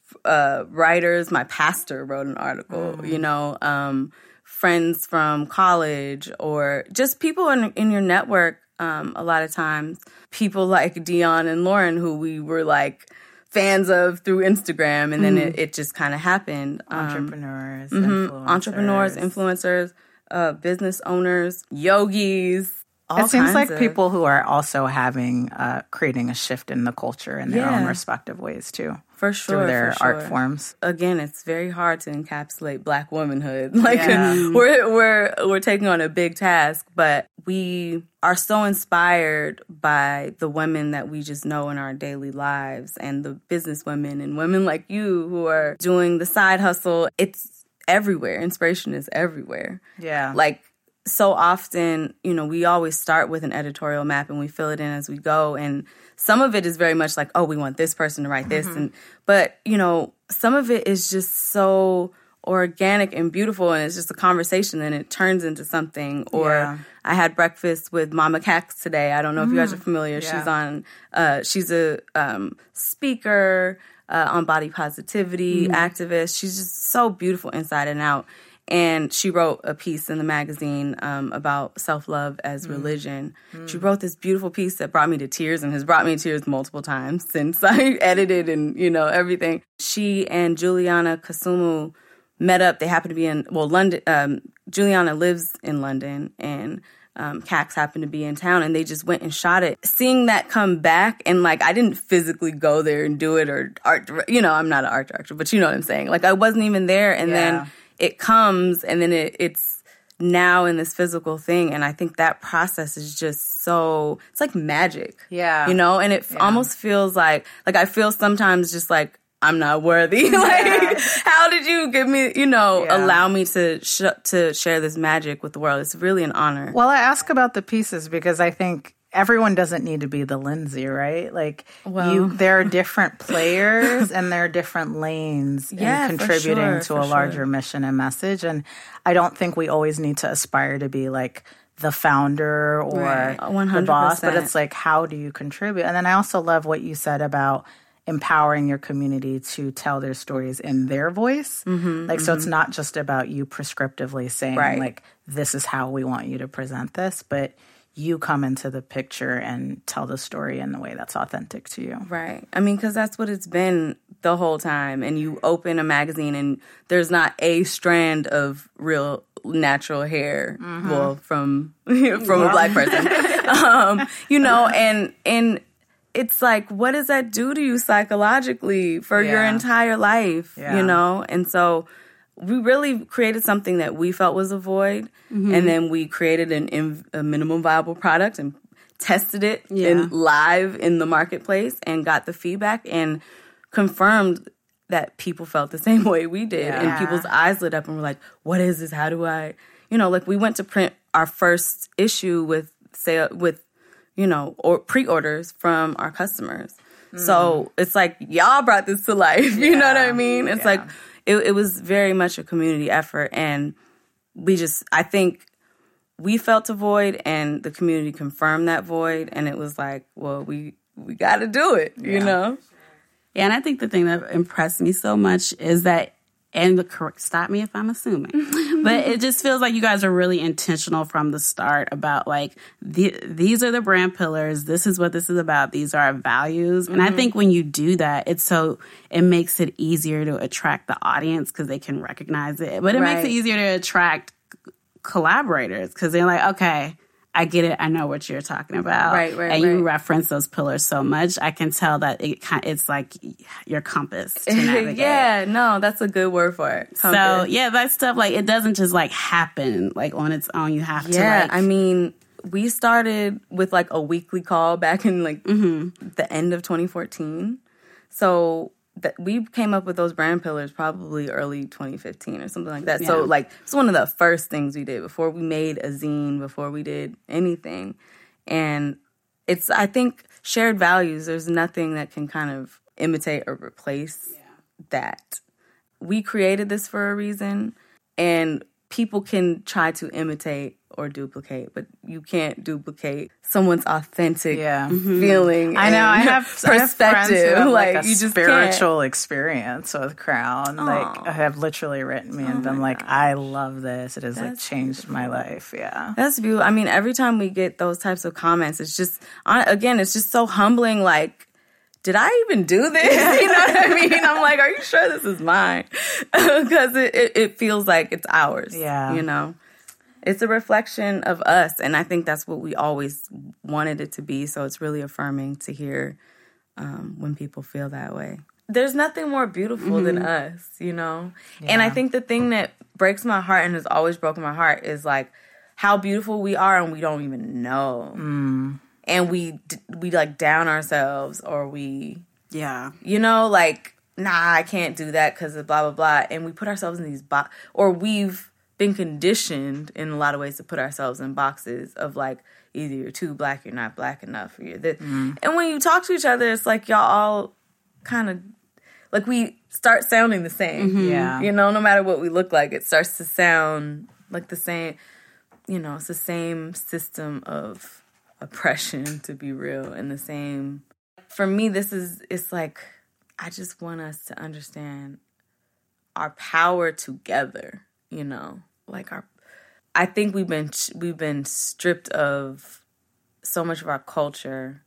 uh, writers. My pastor wrote an article, mm. you know, um, friends from college or just people in, in your network. Um, a lot of times, people like Dion and Lauren, who we were like fans of through Instagram, and then mm. it, it just kind of happened. Um, entrepreneurs, mm-hmm, influencers. entrepreneurs, influencers, uh, business owners, yogis. All it seems like of, people who are also having, uh, creating a shift in the culture in their yeah, own respective ways too. For sure. Through their for sure. art forms. Again, it's very hard to encapsulate Black womanhood. Like yeah. we're we're we're taking on a big task, but we are so inspired by the women that we just know in our daily lives and the business women and women like you who are doing the side hustle. It's everywhere. Inspiration is everywhere. Yeah. Like so often, you know, we always start with an editorial map and we fill it in as we go. And some of it is very much like, oh, we want this person to write this. Mm-hmm. And but, you know, some of it is just so organic and beautiful and it's just a conversation and it turns into something. Or yeah. I had breakfast with Mama Cax today. I don't know mm-hmm. if you guys are familiar. Yeah. She's on, uh, she's a um, speaker uh, on body positivity, mm-hmm. activist. She's just so beautiful inside and out. And she wrote a piece in the magazine um, about self-love as mm. religion. Mm. She wrote this beautiful piece that brought me to tears and has brought me to tears multiple times since I edited and, you know, everything. She and Juliana Kasumu met up. They happened to be in, well, London. Um, Juliana lives in London and um, Cax happened to be in town and they just went and shot it. Seeing that come back and, like, I didn't physically go there and do it or art, you know, I'm not an art director, but you know what I'm saying. Like, I wasn't even there and yeah. then it comes and then it, it's now in this physical thing. And I think that process is just so, it's like magic. Yeah. You know, and it yeah. almost feels like, like I feel sometimes just like, I'm not worthy. like, yeah. how did you give me, you know, yeah. allow me to sh- to share this magic with the world? It's really an honor. Well, I ask about the pieces because I think everyone doesn't need to be the Lindsay, right? Like, well, you, there are different players and there are different lanes yeah, in contributing sure, to a larger sure. mission and message. And I don't think we always need to aspire to be like the founder or right. one hundred percent. The boss, but it's like, how do you contribute? And then I also love what you said about empowering your community to tell their stories in their voice. Mm-hmm, like, mm-hmm. so it's not just about you prescriptively saying, right. like, this is how we want you to present this, but you come into the picture and tell the story in the way that's authentic to you. Right. I mean, because that's what it's been the whole time. And you open a magazine and there's not a strand of real natural hair, mm-hmm. well, from from yeah. a Black person. um, you know, and and it's like, what does that do to you psychologically for yeah. your entire life, yeah. you know? And so we really created something that we felt was a void, mm-hmm. and then we created an in, a minimum viable product and tested it yeah. in live in the marketplace and got the feedback and confirmed that people felt the same way we did. Yeah. And people's eyes lit up and were like, what is this? How do I, you know, like we went to print our first issue with, say, with, you know, or pre-orders from our customers. Mm. So it's like, y'all brought this to life. Yeah. You know what I mean? It's yeah. like, It, it was very much a community effort, and we just, I think we felt a void, and the community confirmed that void, and it was like, well, we, we got to do it, you yeah. know? Yeah, and I think the thing that impressed me so much is that, and the correct, stop me if I'm assuming, but it just feels like you guys are really intentional from the start about like, the, these are the brand pillars. This is what this is about. These are our values. Mm-hmm. And I think when you do that, it's so, it makes it easier to attract the audience because they can recognize it. But it right. makes it easier to attract collaborators because they're like, okay, I get it. I know what you're talking about. Right, right, And right. you reference those pillars so much. I can tell that it it's like your compass to navigate. Yeah, no, that's a good word for it. Compass. So, yeah, that stuff, like, it doesn't just, like, happen, like, on its own. You have yeah, to, like... Yeah, I mean, we started with, like, a weekly call back in, like, mm-hmm. the end of twenty fourteen. So... that we came up with those brand pillars probably early twenty fifteen or something like that. Yeah. So, like, it's one of the first things we did before we made a zine, before we did anything. And it's, I think, shared values. There's nothing that can kind of imitate or replace yeah. that. We created this for a reason, and people can try to imitate or duplicate, but you can't duplicate someone's authentic yeah. feeling. I know. I have perspective. I have friends who have like, like a you just spiritual can't. experience with Crown. Aww. Like, I have literally written me and oh been like, God. I love this. It has That's like changed beautiful. my life. Yeah. That's beautiful. I mean, every time we get those types of comments, it's just, again, it's just so humbling. Like, did I even do this? You know what I mean? I'm like, are you sure this is mine? Because it, it, it feels like it's ours. Yeah. You know? It's a reflection of us, and I think that's what we always wanted it to be, so it's really affirming to hear um, when people feel that way. There's nothing more beautiful mm-hmm. than us, you know? Yeah. And I think the thing that breaks my heart and has always broken my heart is, like, how beautiful we are and we don't even know. Mm. And we, we like, down ourselves, or we... Yeah. You know, like, nah, I can't do that because of blah, blah, blah. And we put ourselves in these... Bo- or we've... been conditioned in a lot of ways to put ourselves in boxes of like either you're too black, you're not black enough, or you're this. Mm. And when you talk to each other, it's like y'all all kind of like we start sounding the same. Mm-hmm. Yeah, you know, no matter what we look like, it starts to sound like the same. You know, it's the same system of oppression, to be real, and the same. For me, this is it's like I just want us to understand our power together. You know, like our, I think we've been we've been stripped of so much of our culture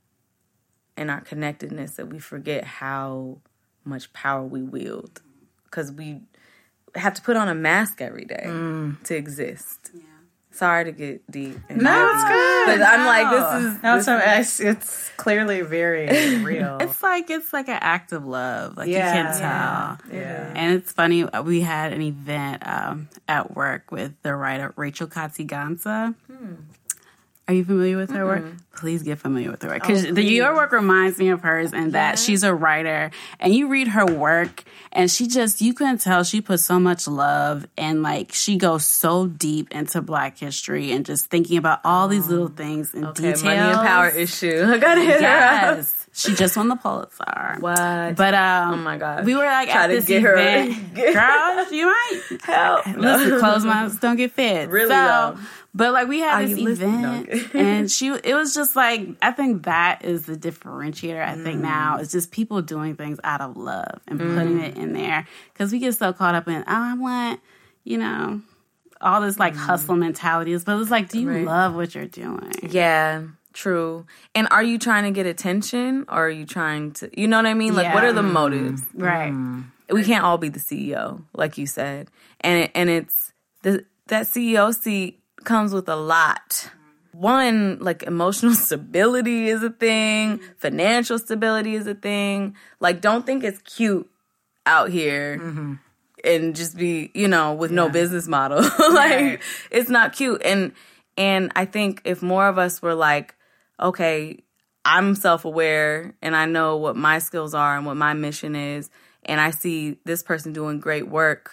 and our connectedness that we forget how much power we wield, because we have to put on a mask every day mm. to exist. Yeah. Sorry to get deep. No, it's good. But I'm like, this is... No, this so is, it's, it's clearly very real. It's like, it's like an act of love. Like, yeah, you can tell. Yeah. yeah. And it's funny, we had an event um, at work with the writer Rachel Katsi-Gansa. Hmm. Are you familiar with her mm-hmm. work? Please get familiar with her work. Because oh, your work reminds me of hers in that yeah. she's a writer. And you read her work, and she just, you can tell she puts so much love, and like she goes so deep into Black history and just thinking about all these little things in okay, detail. Money and power issue. I gotta hit yes. her up. She just won the Pulitzer. What? But um, oh my God, we were like Try at to this get event. Her. Girl, you might help. Listen, closed mouths don't get fed. Really? So, though. But like we had Are this you event, and she, it was just like, I think that is the differentiator. I think mm. now it's just people doing things out of love and mm. putting it in there, because we get so caught up in, oh, I want, you know, all this like mm. hustle mentalities, but it's like, do you right. love what you're doing? Yeah. True. And are you trying to get attention, or are you trying to, you know what I mean? Like, yeah. what are the motives? Mm. Right. Mm. We can't all be the C E O, like you said. And it, and it's, the, that C E O seat comes with a lot. One, like emotional stability is a thing. Financial stability is a thing. Like, don't think it's cute out here mm-hmm. and just be, you know, with yeah. no business model. Like, right. it's not cute. And, and I think if more of us were like, okay, I'm self-aware and I know what my skills are and what my mission is, and I see this person doing great work,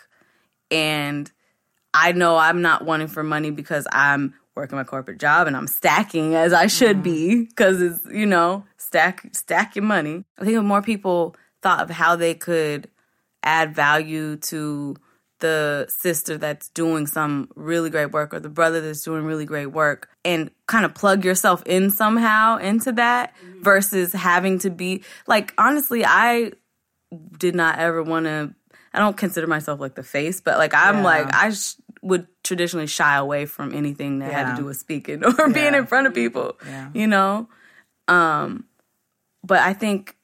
and I know I'm not wanting for money because I'm working my corporate job and I'm stacking as I should mm. be, because it's, you know, stack stack your money. I think if more people thought of how they could add value to the sister that's doing some really great work, or the brother that's doing really great work, and kind of plug yourself in somehow into that mm. versus having to be, like, honestly, I did not ever want to, I don't consider myself like the face, but like I'm yeah. like, I sh- would traditionally shy away from anything that yeah. had to do with speaking or yeah. being in front of people, yeah. you know? Um, but I think,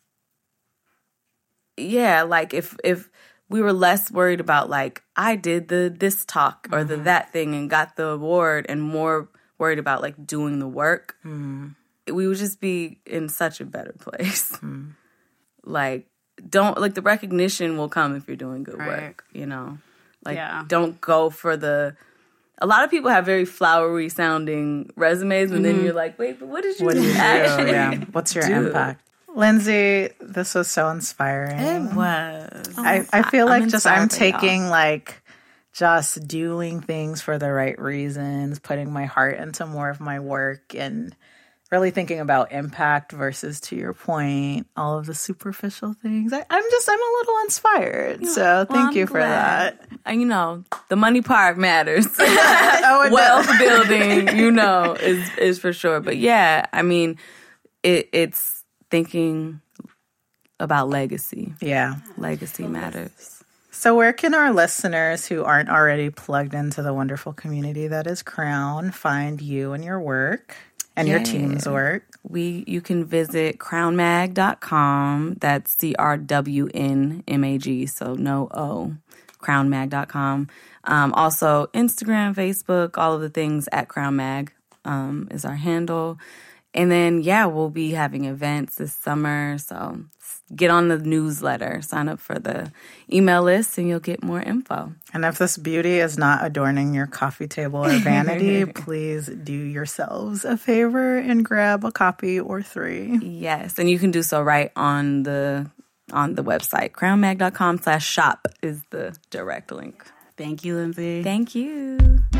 yeah, like if, if we were less worried about like, I did the this talk or mm-hmm. the that thing and got the award, and more worried about like doing the work, mm. we would just be in such a better place. Mm. Like, don't, like, the recognition will come if you're doing good right. work, you know? Like, yeah. don't go for the, a lot of people have very flowery sounding resumes, and mm-hmm. then you're like, wait, but what did you, what do? you actually yeah. What's your do? impact? Lindsay, this was so inspiring. It was. I, I feel like I'm just I'm taking, y'all. like, just doing things for the right reasons, putting my heart into more of my work, and really thinking about impact versus, to your point, all of the superficial things. I, I'm just, I'm a little inspired. So well, thank I'm you for glad. that. And, you know, the money part matters. oh, Wealth building, you know, is is for sure. But yeah, I mean, it, it's thinking about legacy. Yeah. Legacy matters. So where can our listeners who aren't already plugged into the wonderful community that is Crown find you and your work? And yeah. your team's work. We you can visit crown mag dot com. That's C R W N M A G, so no O. crown mag dot com. Um, also, Instagram, Facebook, all of the things at CrownMag um, is our handle. And then, yeah, we'll be having events this summer. So get on the newsletter, sign up for the email list, and you'll get more info. And if this beauty is not adorning your coffee table or vanity, please do yourselves a favor and grab a copy or three. Yes, and you can do so right on the on the website. crown mag dot com slash shop is the direct link. Thank you, Lindsay. Thank you.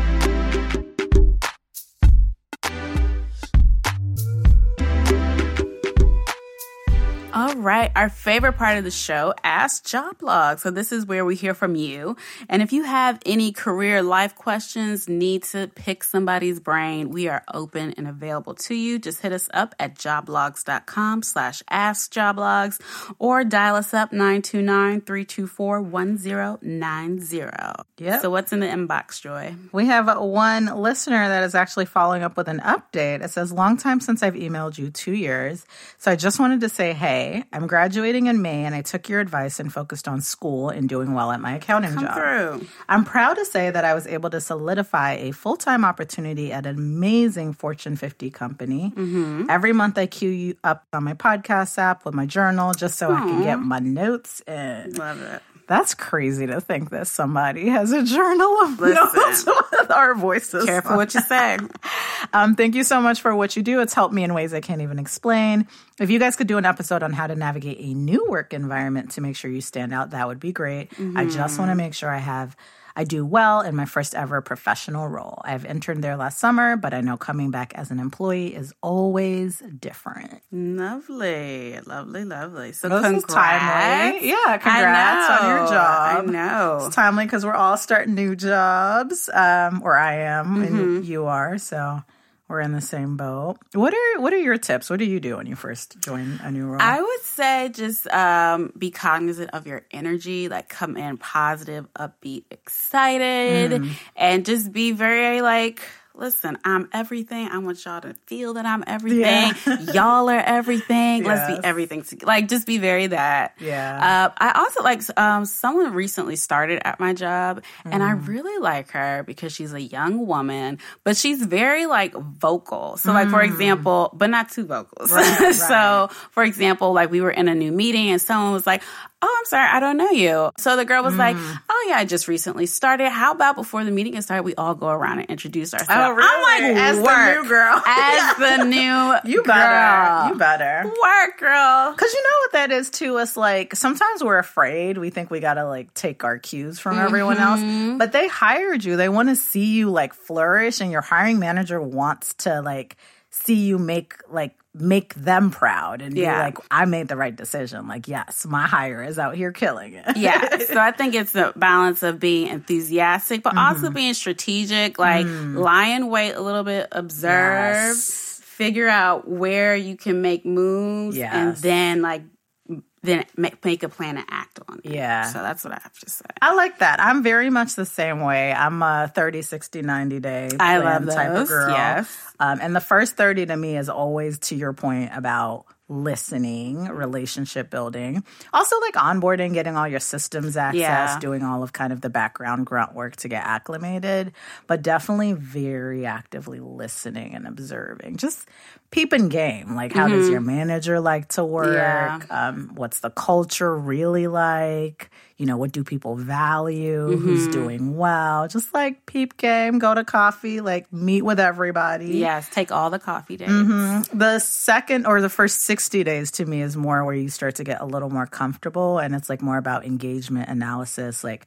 All right, our favorite part of the show, Ask Joblog. So this is where we hear from you. And if you have any career life questions, need to pick somebody's brain, we are open and available to you. Just hit us up at joblogs.com slash askjoblogs or dial us up nine two nine, three two four, one zero nine zero. Yep. So what's in the inbox, Joy? We have one listener that is actually following up with an update. It says, long time since I've emailed you, two years. So I just wanted to say, hey, I'm graduating in May, and I took your advice and focused on school and doing well at my accounting Come job. Through. I'm proud to say that I was able to solidify a full-time opportunity at an amazing Fortune fifty company. Mm-hmm. Every month I queue you up on my podcast app with my journal just so Aww. I can get my notes in. Love it. That's crazy to think that somebody has a journal of Listen, notes with our voices. Careful what you say. um, thank you so much for what you do. It's helped me in ways I can't even explain. If you guys could do an episode on how to navigate a new work environment to make sure you stand out, that would be great. Mm-hmm. I just want to make sure I have... I do well in my first ever professional role. I've interned there last summer, but I know coming back as an employee is always different. Lovely, lovely, lovely. So this congrats. Is timely. Yeah, congrats on your job. I know. It's timely because we're all starting new jobs, um, or I am, mm-hmm. and you are, so... We're in the same boat. What are what are your tips? What do you do when you first join a new role? I would say just um, be cognizant of your energy, like come in positive, upbeat, excited, mm. and just be very like, listen, I'm everything. I want y'all to feel that I'm everything. Yeah. Y'all are everything. Yes. Let's be everything. To, like, just be very that. Yeah. Uh, I also like, um, someone recently started at my job, mm. and I really like her because she's a young woman, but she's very, like, vocal. So, like, mm. for example, but not too vocal. Right, right. So, for example, like, we were in a new meeting, and someone was like, oh, I'm sorry, I don't know you. So the girl was mm. like, oh, yeah, I just recently started. How about before the meeting started, we all go around and introduce ourselves? Oh, really? I'm like, as work. the new girl. As the new you girl. better. You better. Work, girl. Because you know what that is, too? It's like, sometimes we're afraid. We think we got to, like, take our cues from mm-hmm. everyone else. But they hired you. They want to see you, like, flourish. And your hiring manager wants to, like, see you make, like, make them proud and yeah. be like, I made the right decision. Like, yes, my hire is out here killing it. Yeah. So I think it's the balance of being enthusiastic, but mm-hmm. also being strategic, like mm. lie in wait a little bit, observe, yes. figure out where you can make moves, yes. and then like then make, make a plan and act on it. Yeah. So that's what I have to say. I like that. I'm very much the same way. I'm a thirty, sixty, ninety day I love those. Type of girl. Yes. Um, and the first thirty to me is always, to your point, about listening, relationship building. Also, like onboarding, getting all your systems access, yeah. doing all of kind of the background grunt work to get acclimated. But definitely very actively listening and observing. Just peeping game. Like, how mm-hmm. does your manager like to work? Yeah. Um, what's the culture really like? You know, what do people value? Mm-hmm. Who's doing well? Just like peep game, go to coffee, like meet with everybody. Yes, take all the coffee days. Mm-hmm. The second or the first sixty days to me is more where you start to get a little more comfortable, and it's like more about engagement analysis, like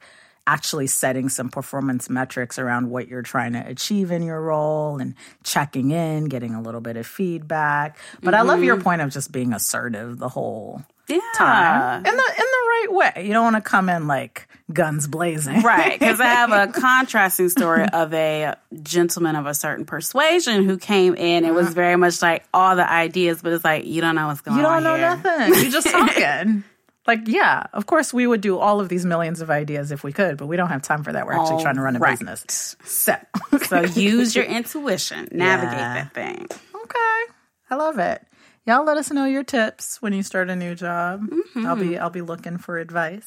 actually setting some performance metrics around what you're trying to achieve in your role and checking in, getting a little bit of feedback. But mm-hmm. I love your point of just being assertive the whole yeah. time. In the in the right way. You don't want to come in like guns blazing. Right, because I have a contrasting story of a gentleman of a certain persuasion who came in and was very much like all the ideas, but it's like, you don't know what's going on You don't on know here. nothing. You just talking. Like, yeah, of course we would do all of these millions of ideas if we could, but we don't have time for that. We're actually all trying to run a right. business. So. so use your intuition. Navigate yeah. that thing. Okay. I love it. Y'all let us know your tips when you start a new job. Mm-hmm. I'll be I'll be looking for advice.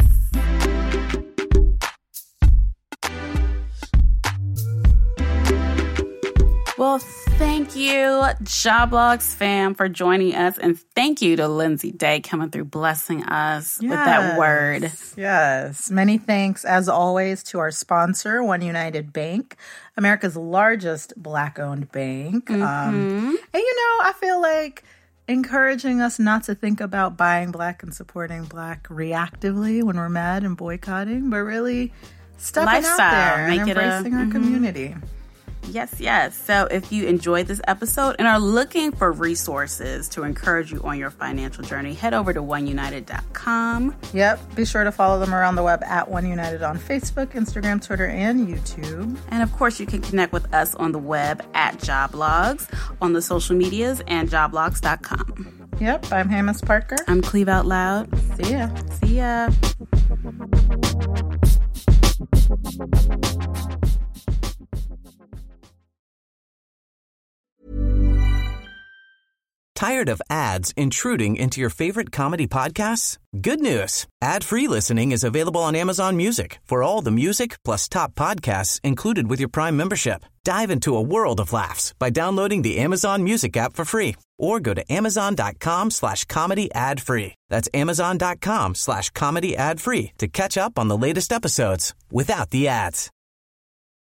Well, thank you, JobLogs fam, for joining us. And thank you to Lindsay Day coming through, blessing us yes. with that word. Yes. Many thanks, as always, to our sponsor, One United Bank, America's largest Black-owned bank. Mm-hmm. Um, and, you know, I feel like encouraging us not to think about buying Black and supporting Black reactively when we're mad and boycotting, but really stepping Lifestyle. out there Make and embracing it a, our mm-hmm. community. Yes, yes. So if you enjoyed this episode and are looking for resources to encourage you on your financial journey, head over to one united dot com. Yep. Be sure to follow them around the web at One United on Facebook, Instagram, Twitter, and YouTube. And of course, you can connect with us on the web at JobLogs, on the social medias, and joblogs dot com. Yep. I'm Hamis Parker. I'm Cleve Out Loud. See ya. See ya. Tired of ads intruding into your favorite comedy podcasts? Good news. Ad-free listening is available on Amazon Music for all the music plus top podcasts included with your Prime membership. Dive into a world of laughs by downloading the Amazon Music app for free or go to amazon.com slash comedy ad free. That's amazon.com slash comedy ad free to catch up on the latest episodes without the ads.